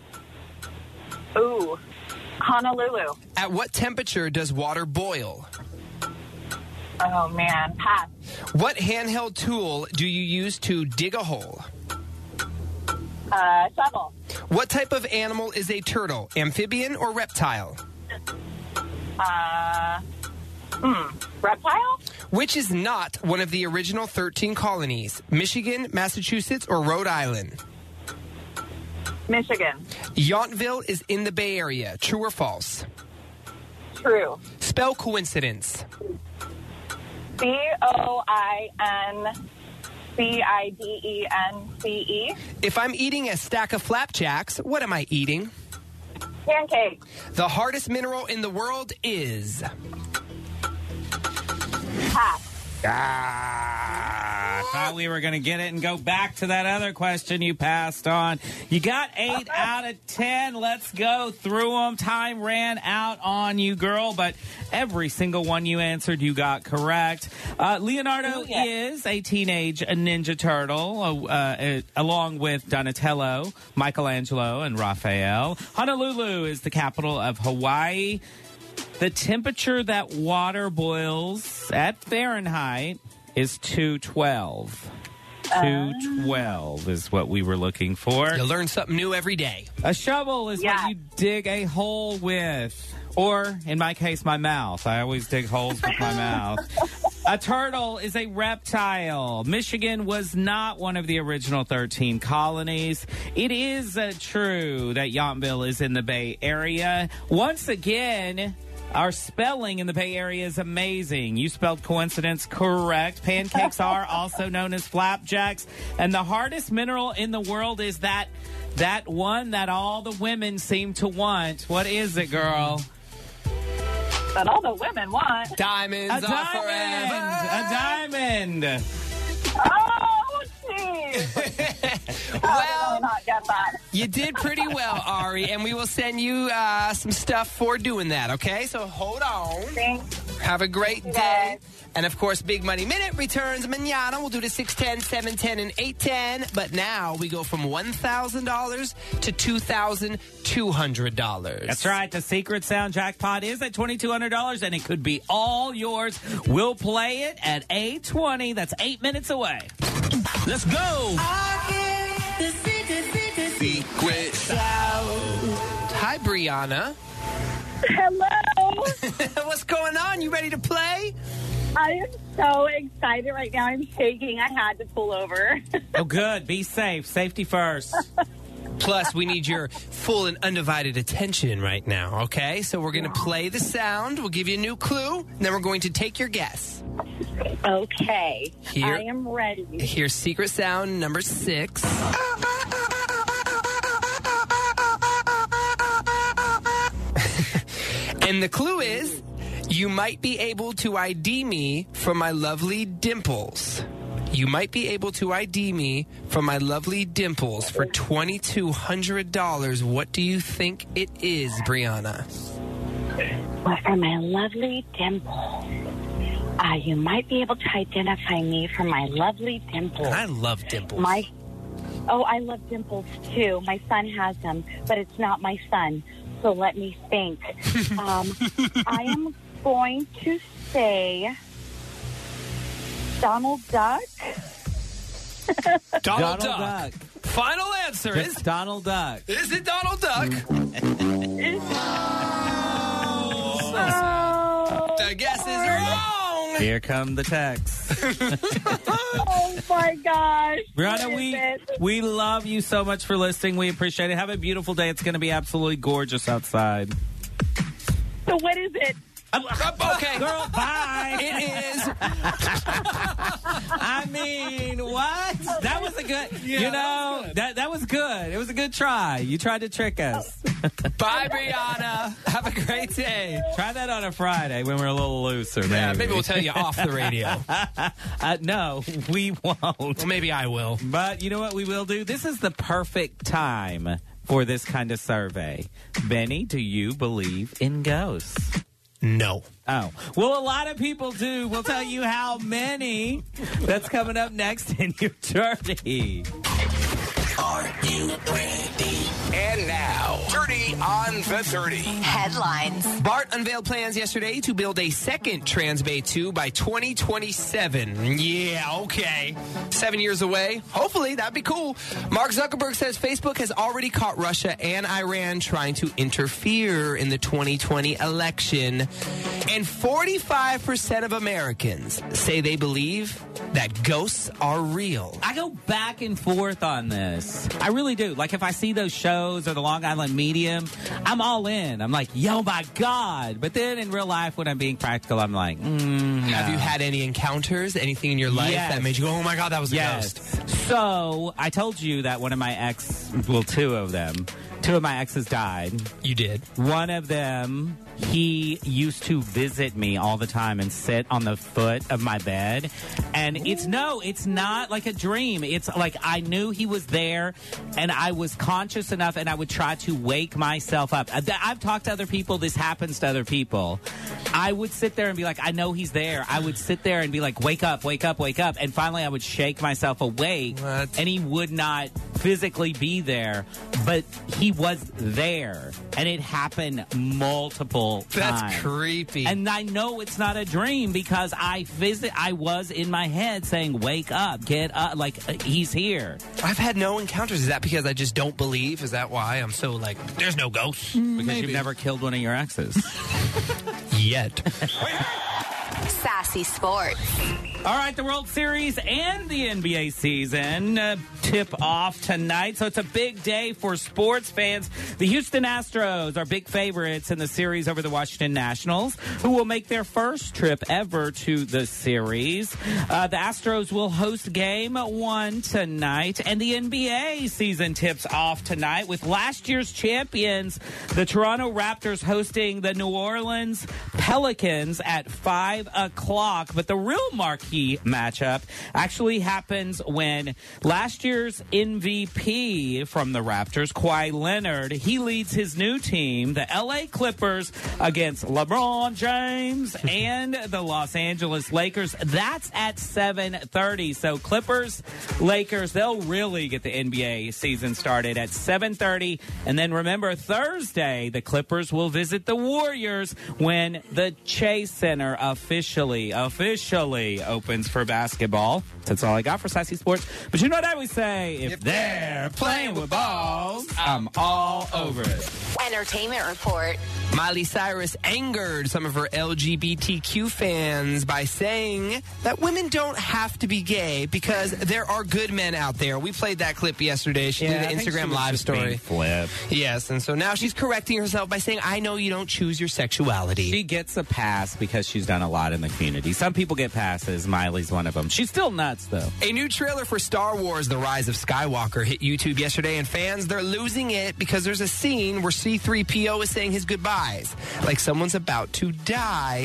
Ooh, Honolulu. At what temperature does water boil? Oh, man, pass. What handheld tool do you use to dig a hole? Uh, shovel. What type of animal is a turtle? Amphibian or reptile? Uh, hmm, reptile? Which is not one of the original thirteen colonies? Michigan, Massachusetts, or Rhode Island? Michigan. Yountville is in the Bay Area. True or false? True. Spell coincidence. C O I N C I D E N C E. If I'm eating a stack of flapjacks, what am I eating? Pancake. The hardest mineral in the world is? Pass. Ah, I thought we were going to get it and go back to that other question you passed on. You got eight out of ten. Let's go through them. Time ran out on you, girl, but every single one you answered, you got correct. Uh, Leonardo yeah. is a teenage Ninja Turtle, uh, uh, along with Donatello, Michelangelo, and Raphael. Honolulu is the capital of Hawaii. The temperature that water boils at Fahrenheit is two twelve. two twelve is what we were looking for. You learn something new every day. A shovel is Yeah. what you dig a hole with. Or, in my case, my mouth. I always dig holes with my mouth. A turtle is a reptile. Michigan was not one of the original thirteen colonies. It is uh, true that Yountville is in the Bay Area. Once again, our spelling in the Bay Area is amazing. You spelled coincidence correct. Pancakes are also known as flapjacks. And the hardest mineral in the world is that that one that all the women seem to want. What is it, girl? That all the women want. Diamonds A are diamond! forever. A diamond! Oh, jeez. Well, How did I not get that? you did pretty well, Ari, and we will send you uh, some stuff for doing that, okay? So hold on. Thanks. Have a great you, day. guys. And, of course, Big Money Minute returns mañana. We'll do the six ten, seven ten, and eight ten. But now we go from one thousand dollars to two thousand two hundred dollars. That's right. The Secret Sound jackpot is at two thousand two hundred dollars, and it could be all yours. We'll play it at eight twenty. That's eight minutes away. Let's go. Secret Hi, Brianna. Hello. What's going on? You ready to play? I am so excited right now. I'm shaking. I had to pull over. Oh, good. Be safe. Safety first. Plus, we need your full and undivided attention right now, okay? So we're going to play the sound. We'll give you a new clue, and then we're going to take your guess. Okay. Here- I am ready. Here's secret sound number six. And the clue is, you might be able to I D me from my lovely dimples. You might be able to I D me from my lovely dimples for two thousand two hundred dollars. What do you think it is, Brianna? Well, for my lovely dimple. Uh, you might be able to identify me from my lovely dimples. I love dimples. My, oh, I love dimples too. My son has them, but it's not my son. So let me think. um, I am going to say Donald Duck. Donald, Donald Duck. Duck. Final answer It's is Donald Duck. Is it Donald Duck? Oh, The guess is wrong. Here come the texts. oh my gosh. Brianna, we, we love you so much for listening. We appreciate it. Have a beautiful day. It's going to be absolutely gorgeous outside. So what is it? Okay. Girl, bye. It is. I mean, what? That was a good, Yeah, you know, that was good. that, that was good. It was a good try. You tried to trick us. Bye, Brianna. Have a great day. Try that on a Friday when we're a little looser, maybe. Yeah, maybe we'll tell you off the radio. uh, no, we won't. Well, maybe I will. But you know what we will do? This is the perfect time for this kind of survey. Benny, do you believe in ghosts? No. Oh. Well, a lot of people do. We'll tell you how many. That's coming up next in your journey. Are you ready? And now, Dirty on the thirty. Headlines. BART unveiled plans yesterday to build a second Transbay two by twenty twenty-seven. Yeah, okay. Seven years away. Hopefully, that'd be cool. Mark Zuckerberg says Facebook has already caught Russia and Iran trying to interfere in the twenty twenty election. And forty-five percent of Americans say they believe that ghosts are real. I go back and forth on this. I really do. Like, if I see those shows or the Long Island Medium, I'm all in. I'm like, yo, my God. But then in real life, when I'm being practical, I'm like, mm, Have no. you had any encounters, anything in your life Yes. that made you go, oh my God, that was a Yes. ghost? So I told you that one of my ex, well, two of them, two of my exes died. You did. One of them, he used to visit me all the time and sit on the foot of my bed. And it's no, it's not like a dream. It's like I knew he was there and I was conscious enough and I would try to wake myself up. I've talked to other people. This happens to other people. I would sit there and be like, I know he's there. I would sit there and be like, wake up, wake up, wake up. And finally I would shake myself awake. What? And he would not physically be there, but he was there. And it happened multiple times. That's creepy. And I know it's not a dream because I visit. I was in my head saying, "Wake up, get up!" Like uh, he's here. I've had no encounters. Is that because I just don't believe? Is that why I'm so like, there's no ghosts? Because you've never killed one of your exes. Yet. Sassy Sports. All right, the World Series and the N B A season uh, tip off tonight. So it's a big day for sports fans. The Houston Astros are big favorites in the series over the Washington Nationals, who will make their first trip ever to the series. Uh, the Astros will host game one tonight, and the N B A season tips off tonight with last year's champions, the Toronto Raptors, hosting the New Orleans Pelicans at five o'clock. But the real marquee matchup actually happens when last year's M V P from the Raptors, Kawhi Leonard, he leads his new team, the L A Clippers, against LeBron James and the Los Angeles Lakers. That's at seven thirty. So Clippers, Lakers, they'll really get the N B A season started at seven thirty. And then remember, Thursday, the Clippers will visit the Warriors when the Chase Center officially, officially opens for basketball. That's all I got for Sassy Sports. But you know what I always say? If they're playing with balls, I'm all over it. Entertainment report. Miley Cyrus angered some of her L G B T Q fans by saying that women don't have to be gay because there are good men out there. We played that clip yesterday. She Yeah, I did think an she Instagram was live just story. being flip. Yes, and so now she's correcting herself by saying, I know you don't choose your sexuality. She gets a pass because she's done a lot in the community. Some people get passes. Miley's one of them. She's still nuts, though. A new trailer for Star Wars The Rise of Skywalker hit YouTube yesterday, and fans, they're losing it because there's a scene where C three P O is saying his goodbyes. Like someone's about to die.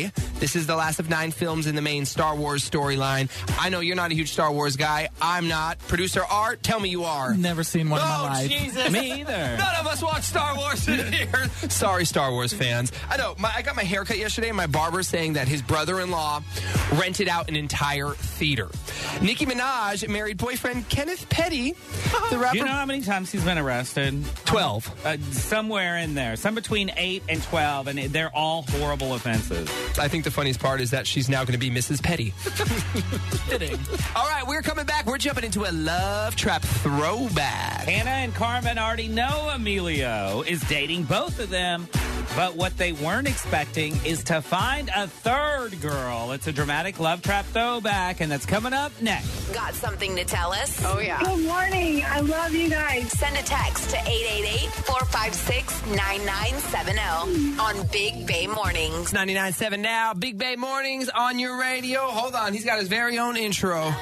This is the last of nine films in the main Star Wars storyline. I know you're not a huge Star Wars guy. I'm not. Producer Art, tell me you are. Never seen one in my Oh, life. Jesus. Me either. None of us watch Star Wars in here. Sorry, Star Wars fans. I know. My, I got my haircut yesterday, and my barber saying that his brother-in-law rented out an entire theater. Nicki Minaj married boyfriend Kenneth Petty. The rapper. Do you know how many times he's been arrested? Twelve. Uh, somewhere in there. Some between eight and twelve, and they're all horrible offenses. I think the funniest part is that she's now going to be Missus Petty. Fitting. All right, we're coming back. We're jumping into a Love Trap throwback. Hannah and Carmen already know Emilio is dating both of them, but what they weren't expecting is to find a third girl. It's a dramatic Love Trap throwback, and that's coming up next. Got something to tell us? Oh, yeah. Good morning. I love you guys. Send a text to eight eight eight, four five six, nine nine seven zero on Big Bay Mornings. ninety-nine point seven now. Big Bay Mornings on your radio. Hold on. He's got his very own intro.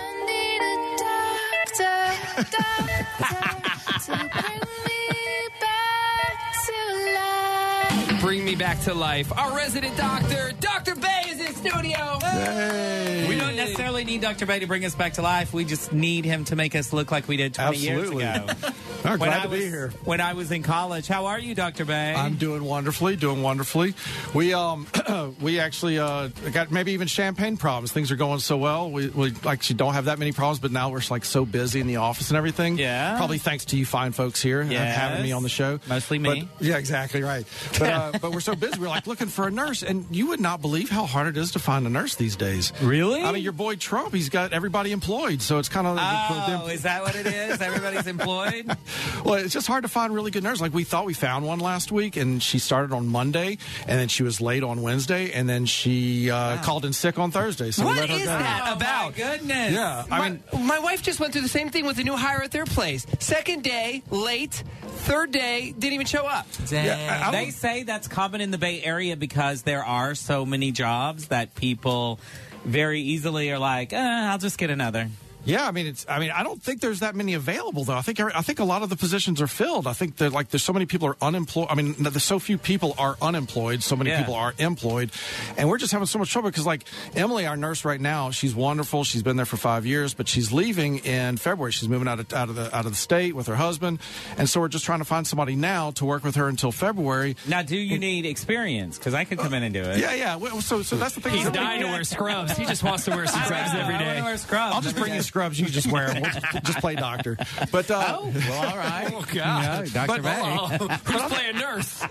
Bring me back to life. Our resident doctor, Doctor Bay, is in studio. Hey. We don't necessarily need Doctor Bay to bring us back to life. We just need him to make us look like we did twenty Absolutely. years ago. Oh, glad when I to was, be here. When I was in college. How are you, Doctor Bay? I'm doing wonderfully, doing wonderfully. We um we actually uh got maybe even champagne problems. Things are going so well. We, we actually don't have that many problems, but now we're like so busy in the office and everything. Yeah. Probably thanks to you fine folks here uh, Yes. having me on the show. Mostly me. But, yeah, exactly right. But uh, but we're so busy. We're like looking for a nurse, and you would not believe how hard it is to find a nurse these days. Really? I mean, your boy Trump, he's got everybody employed, so it's kind of. Oh, is that what it is? Everybody's employed? Well, it's just hard to find really good nurses. Like, we thought we found one last week, and she started on Monday, and then she was late on Wednesday, and then she uh, Wow. called in sick on Thursday. So What we let her is go. that Oh, about? my goodness. Yeah, I my, mean, my wife just went through the same thing with a new hire at their place. Second day, late. Third day, didn't even show up. Yeah, I- I They would- say that's common in the Bay Area because there are so many jobs that people very easily are like, eh, I'll just get another. yeah. I mean, it's. I mean, I don't think there's that many available though. I think. I think a lot of the positions are filled. I think that like there's so many people are unemployed. I mean, there's so few people are unemployed. So many Yeah. people are employed, and we're just having so much trouble because like Emily, our nurse right now, she's wonderful. She's been there for five years, but she's leaving in February. She's moving out of out of the out of the state with her husband, and so we're just trying to find somebody now to work with her until February. Now, do you need experience? Because I could come in and do it. Yeah, yeah. Well, So, so that's the thing. He's dying to wear scrubs. He just wants to wear some scrubs every I want to day. wear scrubs. I'll just every bring day. you scrubs. You just wear them. We'll just, just play doctor. But uh, Oh, well, all right. Oh, God. Yeah, Doctor But- Bay. Who's playing nurse?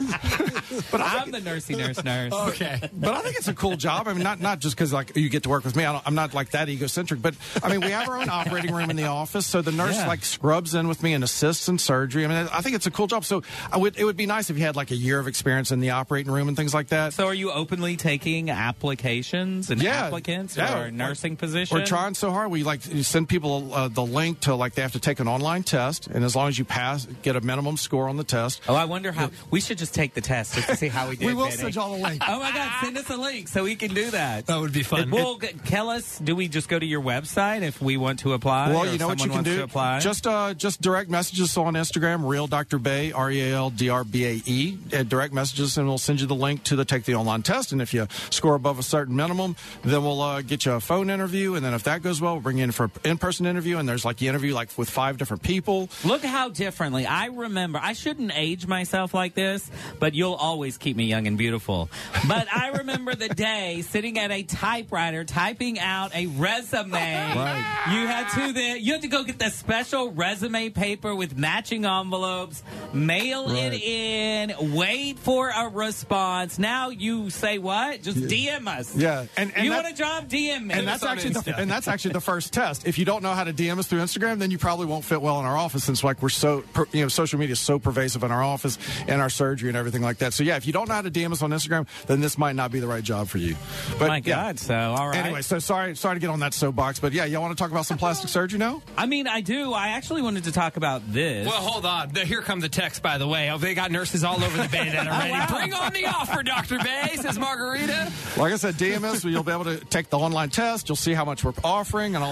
but I I'm the nursey nurse nurse. Okay. But I think it's a cool job. I mean, not not just because like you get to work with me. I don't, I'm not like that egocentric. But I mean, we have our own operating room in the office, so the nurse Yeah. like scrubs in with me and assists in surgery. I mean, I think it's a cool job. So I would it would be nice if you had like a year of experience in the operating room and things like that. So are you openly taking applications and Yeah. applicants Yeah. for nursing positions? We're trying so hard. We like you send people uh, the link to like they have to take an online test, and as long as you pass, get a minimum score on the test. Oh, I wonder how. We should just take the test just to see how we did. We will Benny. send y'all the link. Oh my God, send us a link so we can do that. That would be fun. Well, g- tell us, do we just go to your website if we want to apply? Well, or you know what you someone can wants do. to apply? Just uh, just direct messages on Instagram, Real Doctor Bay, R E A L D R B A E. Uh, direct messages, and we'll send you the link to the take the online test. And if you score above a certain minimum, then we'll uh, get you a phone interview. And then if that goes well, we'll bring you in for an in-person interview. And there's like you interview like with five different people. Look how differently. I remember, I shouldn't age myself like this, but you'll always keep me young and beautiful. But I remember the day sitting at a typewriter typing out a resume. Right. You had to the, you had to go get the special resume paper with matching envelopes, mail Right. it in, wait for a response. Now you say what? Just D M us. Yeah, and, and you that- want a job? D M me. And that's on actually the, Insta. and that's actually the first test. If you don't know how to D M us through Instagram, then you probably won't fit well in our office. Since like we're so per, you know social media is so pervasive in our office and our surgery and everything like that. So yeah, if you don't know how to D M us on Instagram, then this might not be the right job for you. But My yeah. God, so all right. Anyway, so sorry, sorry to get on that soapbox, but yeah, y'all want to talk about some plastic surgery now? I mean, I do. I actually wanted to talk about this. Well, hold on. The- Here come the texts, by the way. Oh, they got nurses all over the Bay that are ready. wow. Bring on the offer, Doctor Bay, says Margarita. Like I said, D M us, you'll be able to take the online test. You'll see how much we're offering and all that good stuff.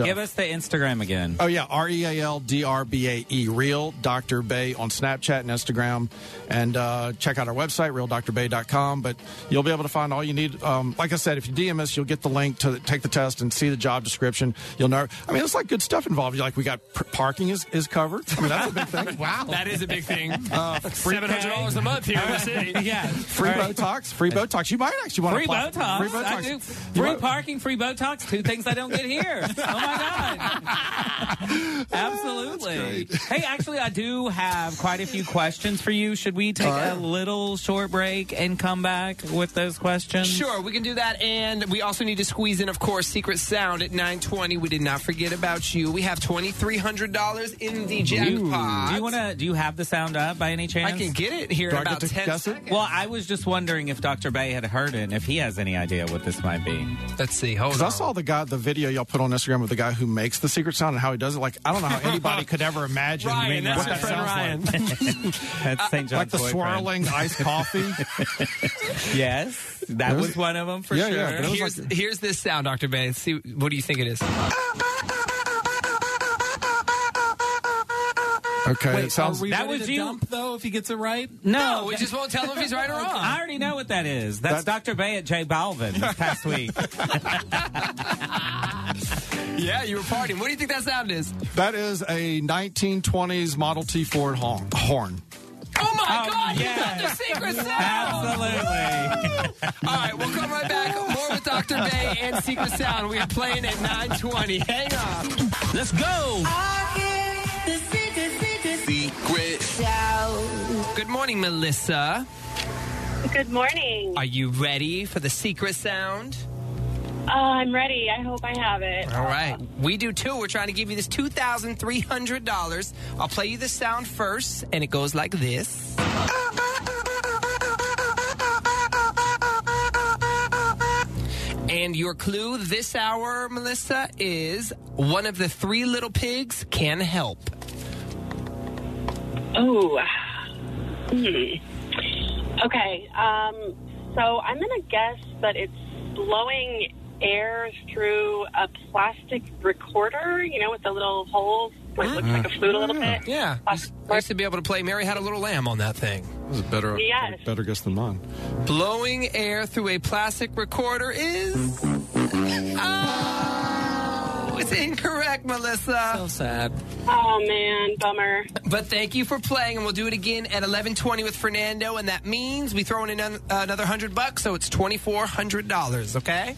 stuff. Give us the Instagram again. Oh, yeah, R E A L D R B A E, Real Doctor Bay on Snapchat and Instagram. And uh, check out our website, real dr bay dot com. But you'll be able to find all you need. Um, like I said, if you D M us, you'll get the link to take the test and see the job description. You'll know. I mean, it's like good stuff involved. Like we got p- parking is, is covered. I mean, that's a big thing. Wow. That is a big thing. Uh, seven hundred dollars a month here in the city. Yeah. Free Right. Botox. Free Botox. You might actually want Free to apply. Botox. Free Botox. I do. Free parking, free Botox, two things I don't get here. Oh, my God. Absolutely. Hey, actually, I do have quite a few questions for you. Should we take right. a little short break and come back with those questions? Sure, we can do that. And we also need to squeeze in, of course, Secret Sound at nine twenty. We did not forget about you. We have twenty-three hundred dollars in the jackpot. Do you want to? Do you have the sound up by any chance? I can get it here Do in I get about to ten guess it? seconds. Well, I was just wondering if Doctor Bay had heard it and if he has any idea what this might be. Let's see. Hold Because on. I saw the guy, the video y'all put on Instagram with the guy who makes the secret sound and how he does it. Like, I don't know how anybody could ever imagine Ryan, I mean, that's what my that friend sounds Ryan. like. That's Saint John's Like the boyfriend. swirling iced coffee. Yes, that was one of them for Yeah, sure. yeah, but it was Here's, like- here's this sound, Doctor Bay. Let's see, what do you think it is? Okay, Wait, it sounds. are we that ready was to you. dump, though, if he gets it right? No, No, we just won't tell him if he's right or wrong. I already know what that is. That's That- Doctor Bay at J Balvin this past week. Yeah, you were partying. What do you think that sound is? That is a nineteen twenties Model T Ford horn. horn. Oh, my Oh, God! You yes. got the secret sound! Absolutely. All right, we'll come right back. More with Doctor Bay and Secret Sound. We are playing at nine twenty. Hang on. Let's go. Good morning, Melissa. Good morning. Are you ready for the secret sound? Uh, I'm ready. I hope I have it. All right. We do too. We're trying to give you this two thousand three hundred dollars. I'll play you the sound first, and it goes like this. And your clue this hour, Melissa, is one of the three little pigs can help. Oh. Hmm. Okay. Um, so I'm going to guess that it's blowing air through a plastic recorder, you know, with the little holes, where it looks like a flute a little bit. Yeah. I used to be able to play Mary Had a Little Lamb on that thing. That was a better, Yes. better guess than mine. Blowing air through a plastic recorder is... Oh, it's incorrect, Melissa. So sad. Oh, man. Bummer. But thank you for playing, and we'll do it again at eleven twenty with Fernando, and that means we throw in an, another one hundred bucks, so it's twenty-four hundred dollars, okay?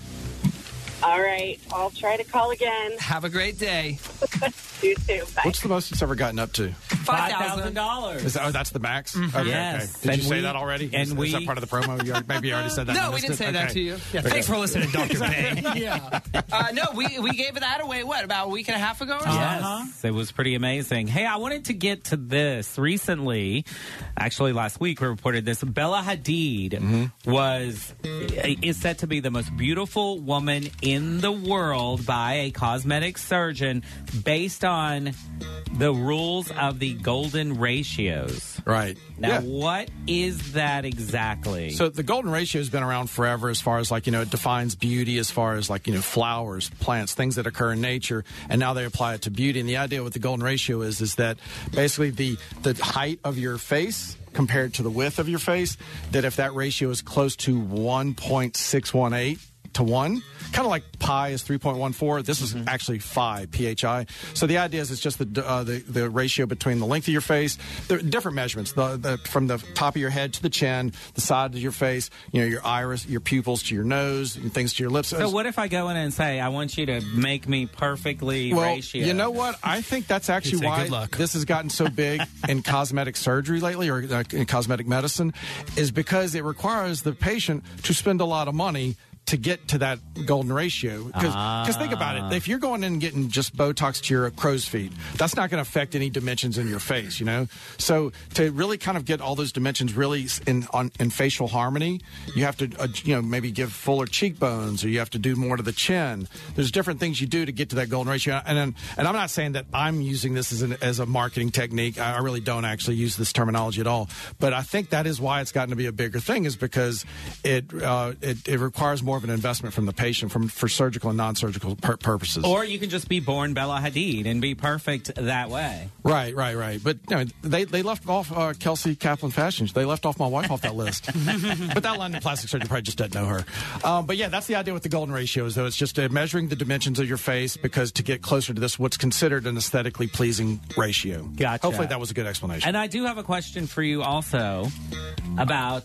All right. I'll try to call again. Have a great day. You too. Bye. What's the most it's ever gotten up to? five thousand dollars. Is that, oh, that's the max? Okay, Yes. okay. Did And you say we- that already? and is, we- is that part of the promo? You already, maybe you already said that. No, I we missed didn't it? say that Okay. to you. Yeah, Okay. thanks for listening, Doctor Bay. Yeah. Uh, no, we, we gave that away, what, about a week and a half ago or something? Yes, it was pretty amazing. Hey, I wanted to get to this. Recently, actually last week, we reported this. Bella Hadid Mm-hmm. was is said to be the most beautiful woman in the world by a cosmetic surgeon based on the rules of the golden ratios. Right. Now, Yeah. what is that exactly? So the golden ratio has been around forever as far as like, you know, it defines beauty as far as like, you know, flowers, plants, things that occur in nature. And now they apply it to beauty. And the idea with the golden ratio is, is that basically the, the height of your face compared to the width of your face, that if that ratio is close to one point six one eight to one, kind of like pi is three point one four. This is actually phi, P H I. So the idea is it's just the uh, the, the ratio between the length of your face, the different measurements, the, the from the top of your head to the chin, the side of your face, you know, your iris, your pupils to your nose, and things to your lips. So what if I go in and say, I want you to make me perfectly Well, ratio? you know what? I think that's actually say, why "Good luck." this has gotten so big in cosmetic surgery lately, or uh, in cosmetic medicine, is because it requires the patient to spend a lot of money to get to that golden ratio. Because Ah. think about it. If you're going in and getting just Botox to your crow's feet, that's not going to affect any dimensions in your face, you know? So to really kind of get all those dimensions really in on, in facial harmony, you have to, uh, you know, maybe give fuller cheekbones, or you have to do more to the chin. There's different things you do to get to that golden ratio. And then, and I'm not saying that I'm using this as, an, as a marketing technique. I really don't actually use this terminology at all. But I think that is why it's gotten to be a bigger thing, is because it, uh, it, it requires more more of an investment from the patient from for surgical and non-surgical pur- purposes. Or you can just be born Bella Hadid and be perfect that way. Right, right, right. But you know, they they left off uh, Kelsey Kaplan Fashion. They left off my wife off that list. But that London plastic surgeon probably just doesn't know her. Um, but yeah, that's the idea with the golden ratio. Is though it's just uh, measuring the dimensions of your face because to get closer to this, what's considered an aesthetically pleasing ratio. Gotcha. Hopefully that was a good explanation. And I do have a question for you also about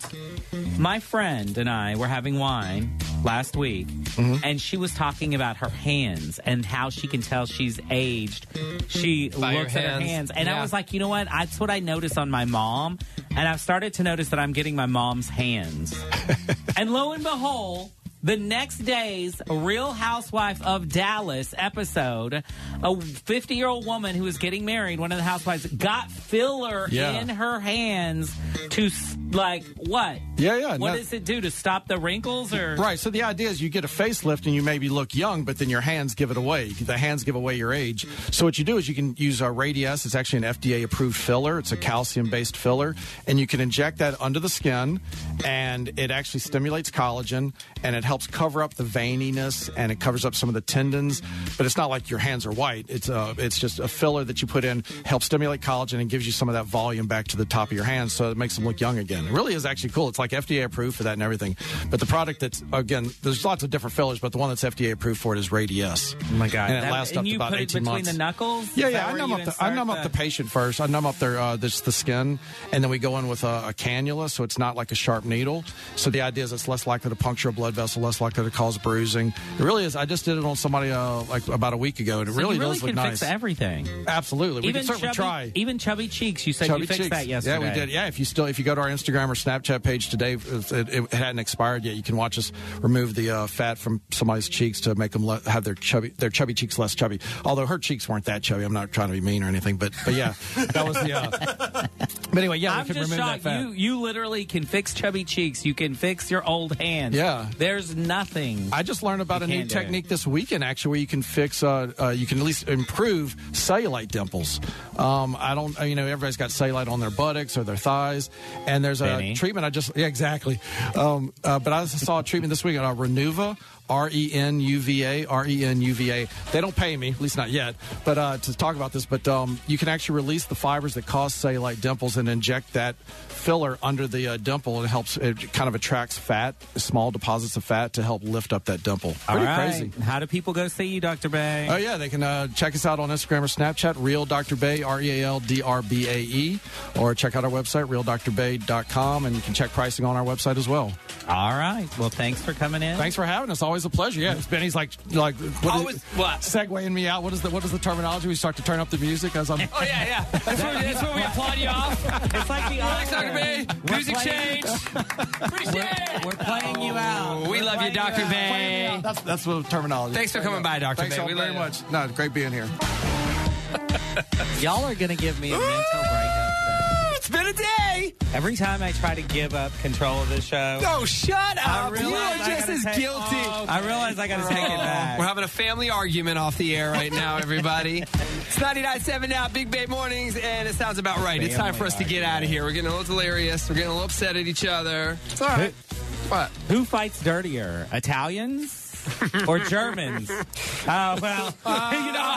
my friend and I were having wine last week, mm-hmm. and she was talking about her hands and how she can tell she's aged. She By looks her at her hands. hands, and Yeah. I was like, you know what? That's what I noticed on my mom, and I've started to notice that I'm getting my mom's hands. And lo and behold, the next day's Real Housewife of Dallas episode, a fifty-year-old woman who was getting married, one of the housewives, got filler Yeah. in her hands to, like, what? Yeah, yeah. What no- does it do, to stop the wrinkles? Or Right. So the idea is you get a facelift and you maybe look young, but then your hands give it away. The hands give away your age. So what you do is you can use uh, Radiesse. It's actually an F D A-approved filler. It's a calcium-based filler. And you can inject that under the skin, and it actually stimulates collagen, and it helps cover up the veininess, and it covers up some of the tendons. But it's not like your hands are white. It's, uh, it's just a filler that you put in, helps stimulate collagen, and gives you some of that volume back to the top of your hands, so it makes them look young again. It really is actually cool. It's like F D A approved for that and everything. But the product that's, again, there's lots of different fillers, but the one that's F D A approved for it is Radiesse. Oh my God. And it That- lasts and up to you about put it eighteen between months. the knuckles? Yeah, Is yeah. that I where numb you up the, I insert numb up the- the patient first. I numb up their uh, this, the skin, and then we go in with a, a cannula, so it's not like a sharp needle. So the idea is it's less likely to puncture a blood vessel, less likely to cause bruising. It really is. I just did it on somebody uh, like about a week ago, and it So really, you really does look can nice. fix everything. Absolutely. We even can certainly chubby, try. Even chubby cheeks. You said Chubby you fixed cheeks. that yesterday. Yeah, we did. Yeah, if you still if you go to our Instagram or Snapchat page today, it, it, it hadn't expired yet. You can watch us remove the uh, fat from somebody's cheeks to make them le- have their chubby their chubby cheeks less chubby. Although her cheeks weren't that chubby. I'm not trying to be mean or anything, but but yeah, that was the. Uh, but anyway, yeah, I'm we can just remove shocked. that fat. You you literally can fix chubby cheeks. You can fix your old hands. Yeah. There's nothing. I just learned about you a new can't do. technique this weekend, actually, where you can fix, uh, uh, you can at least improve cellulite dimples. Um, I don't, you know, everybody's got cellulite on their buttocks or their thighs, and there's a Benny. treatment. I just, yeah, exactly. Um, uh, but I saw a treatment this week on uh, Renuva. R E N U V A, R E N U V A. They don't pay me, at least not yet, but uh, to talk about this. But um, you can actually release the fibers that cause cellulite dimples and inject that filler under the uh, dimple, and it helps. It kind of attracts fat, small deposits of fat, to help lift up that dimple. All Pretty right. crazy. How do people go see you, Doctor Bay? Oh, yeah, they can uh, check us out on Instagram or Snapchat, Real Doctor Bay, R E A L D R B A E, or check out our website, real doctor bay dot com, and you can check pricing on our website as well. All right. Well, thanks for coming in. Thanks for having us. Always a pleasure. Yeah, Benny's like, like what Always- is, what? Segueing me out. What is the what is the terminology? We start to turn up the music as I'm. Oh, yeah, yeah. That's where, that's where we applaud you off. It's like the Thanks, Oscars. Doctor Bay. We're Music playing- change. Appreciate it. We're playing you out. We We're love you, playing Doctor out. Bay. That's that's the terminology. Thanks for coming by, Doctor Thanks Bay. all We very love you. much. No, great being here. Y'all are going to give me a mental breakdown today. It's been a day. Every time I try to give up control of this show, No, shut I up. You realize are I just gotta as take- guilty. Oh, I realize I got to take it back. We're having a family argument off the air right now, everybody. It's ninety-nine point seven now, Big Bay Mornings, and it sounds about right. It's time for us to get out of here. We're getting a little delirious. We're getting a little upset at each other. It's all right. What? Who fights dirtier, Italians or Germans? Oh, well, you know,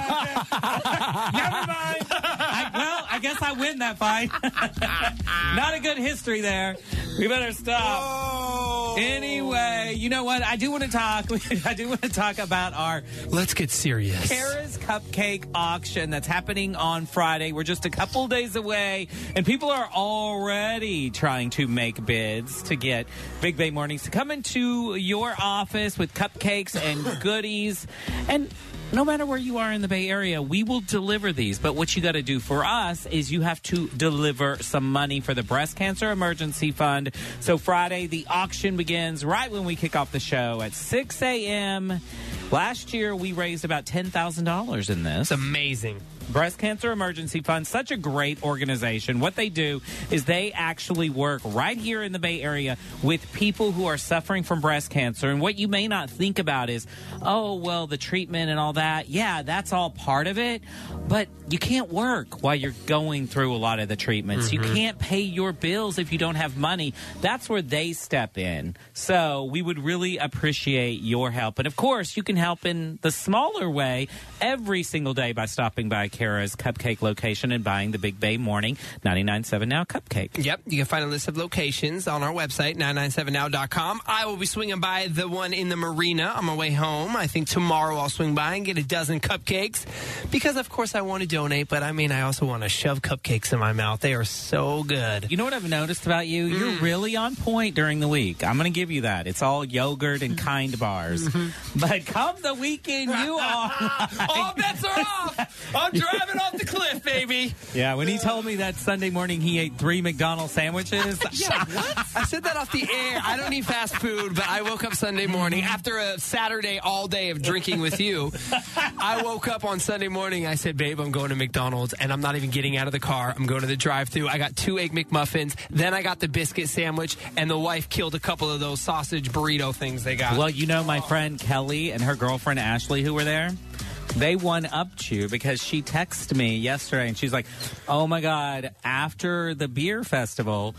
never mind. I, well, I guess I win that fight. Not a good history there. We better stop. Oh. Anyway, you know what? I do want to talk. I do want to talk about our Let's get serious. Kara's Cupcake auction that's happening on Friday. We're just a couple days away, and people are already trying to make bids to get Big Bay Mornings to come into your office with cupcakes and goodies. And no matter where you are in the Bay Area, we will deliver these. But what you got to do for us is you have to deliver some money for the Breast Cancer Emergency Fund. So Friday, the auction begins right when we kick off the show at six a.m. Last year, we raised about ten thousand dollars in this. It's amazing. Breast Cancer Emergency Fund, such a great organization. What they do is they actually work right here in the Bay Area with people who are suffering from breast cancer. And what you may not think about is, oh, well, the treatment and all that. Yeah, that's all part of it. But you can't work while you're going through a lot of the treatments. Mm-hmm. You can't pay your bills if you don't have money. That's where they step in. So we would really appreciate your help. And, of course, you can help in the smaller way every single day by stopping by Kara's Cupcake location and buying the Big Bay Morning ninety-nine point seven Now Cupcake. Yep, you can find a list of locations on our website, nine nine seven now dot com. I will be swinging by the one in the marina on my way home. I think tomorrow I'll swing by and get a dozen cupcakes because, of course, I want to donate, but I mean, I also want to shove cupcakes in my mouth. They are so good. You know what I've noticed about you? Mm. You're really on point during the week. I'm going to give you that. It's all yogurt and Kind bars. Mm-hmm. But come the weekend, you are... All bets are off! I'm driving off the cliff, baby. Yeah, when he told me that Sunday morning he ate three McDonald's sandwiches. Yeah, what? I said that off the air. I don't eat fast food, but I woke up Sunday morning after a Saturday all day of drinking with you. I woke up on Sunday morning. I said, babe, I'm going to McDonald's, and I'm not even getting out of the car. I'm going to the drive-thru. I got two Egg McMuffins. Then I got the biscuit sandwich, and the wife killed a couple of those sausage burrito things they got. Well, you know, my friend Kelly and her girlfriend Ashley, who were there, they one-upped you because she texted me yesterday, and she's like, oh, my God, after the beer festival,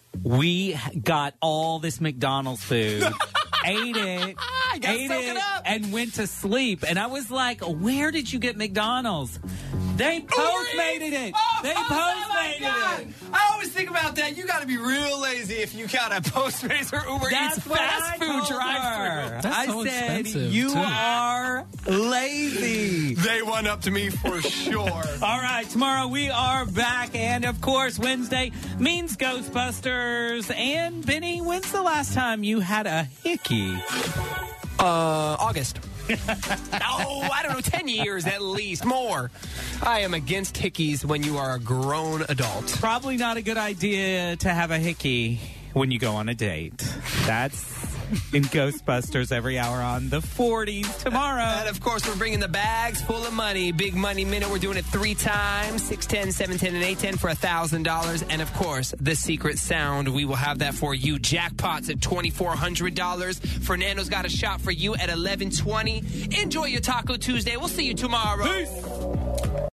we got all this McDonald's food, ate it, ate it, it and went to sleep. And I was like, where did you get McDonald's? They Postmated it. Oh, they Postmated it. I always think about that. You got to be real lazy if you got a Postmates or Uber That's Eats fast food drive-thru. I so said, you too. are lazy. They went up to me for sure. All right, tomorrow we are back. And, of course, Wednesday means Ghostbusters. And, Benny, when's the last time you had a hickey? Uh, August. Oh, I don't know, ten years at least, more. I am against hickeys when you are a grown adult. Probably not a good idea to have a hickey when you go on a date. That's in Ghostbusters every hour on the forties tomorrow. And, of course, we're bringing the bags full of money. Big Money Minute. We're doing it three times, six ten, seven ten, and eight ten for one thousand dollars. And, of course, the secret sound. We will have that for you. Jackpots at twenty-four hundred dollars. Fernando's got a shot for you at eleven twenty. Enjoy your Taco Tuesday. We'll see you tomorrow. Peace.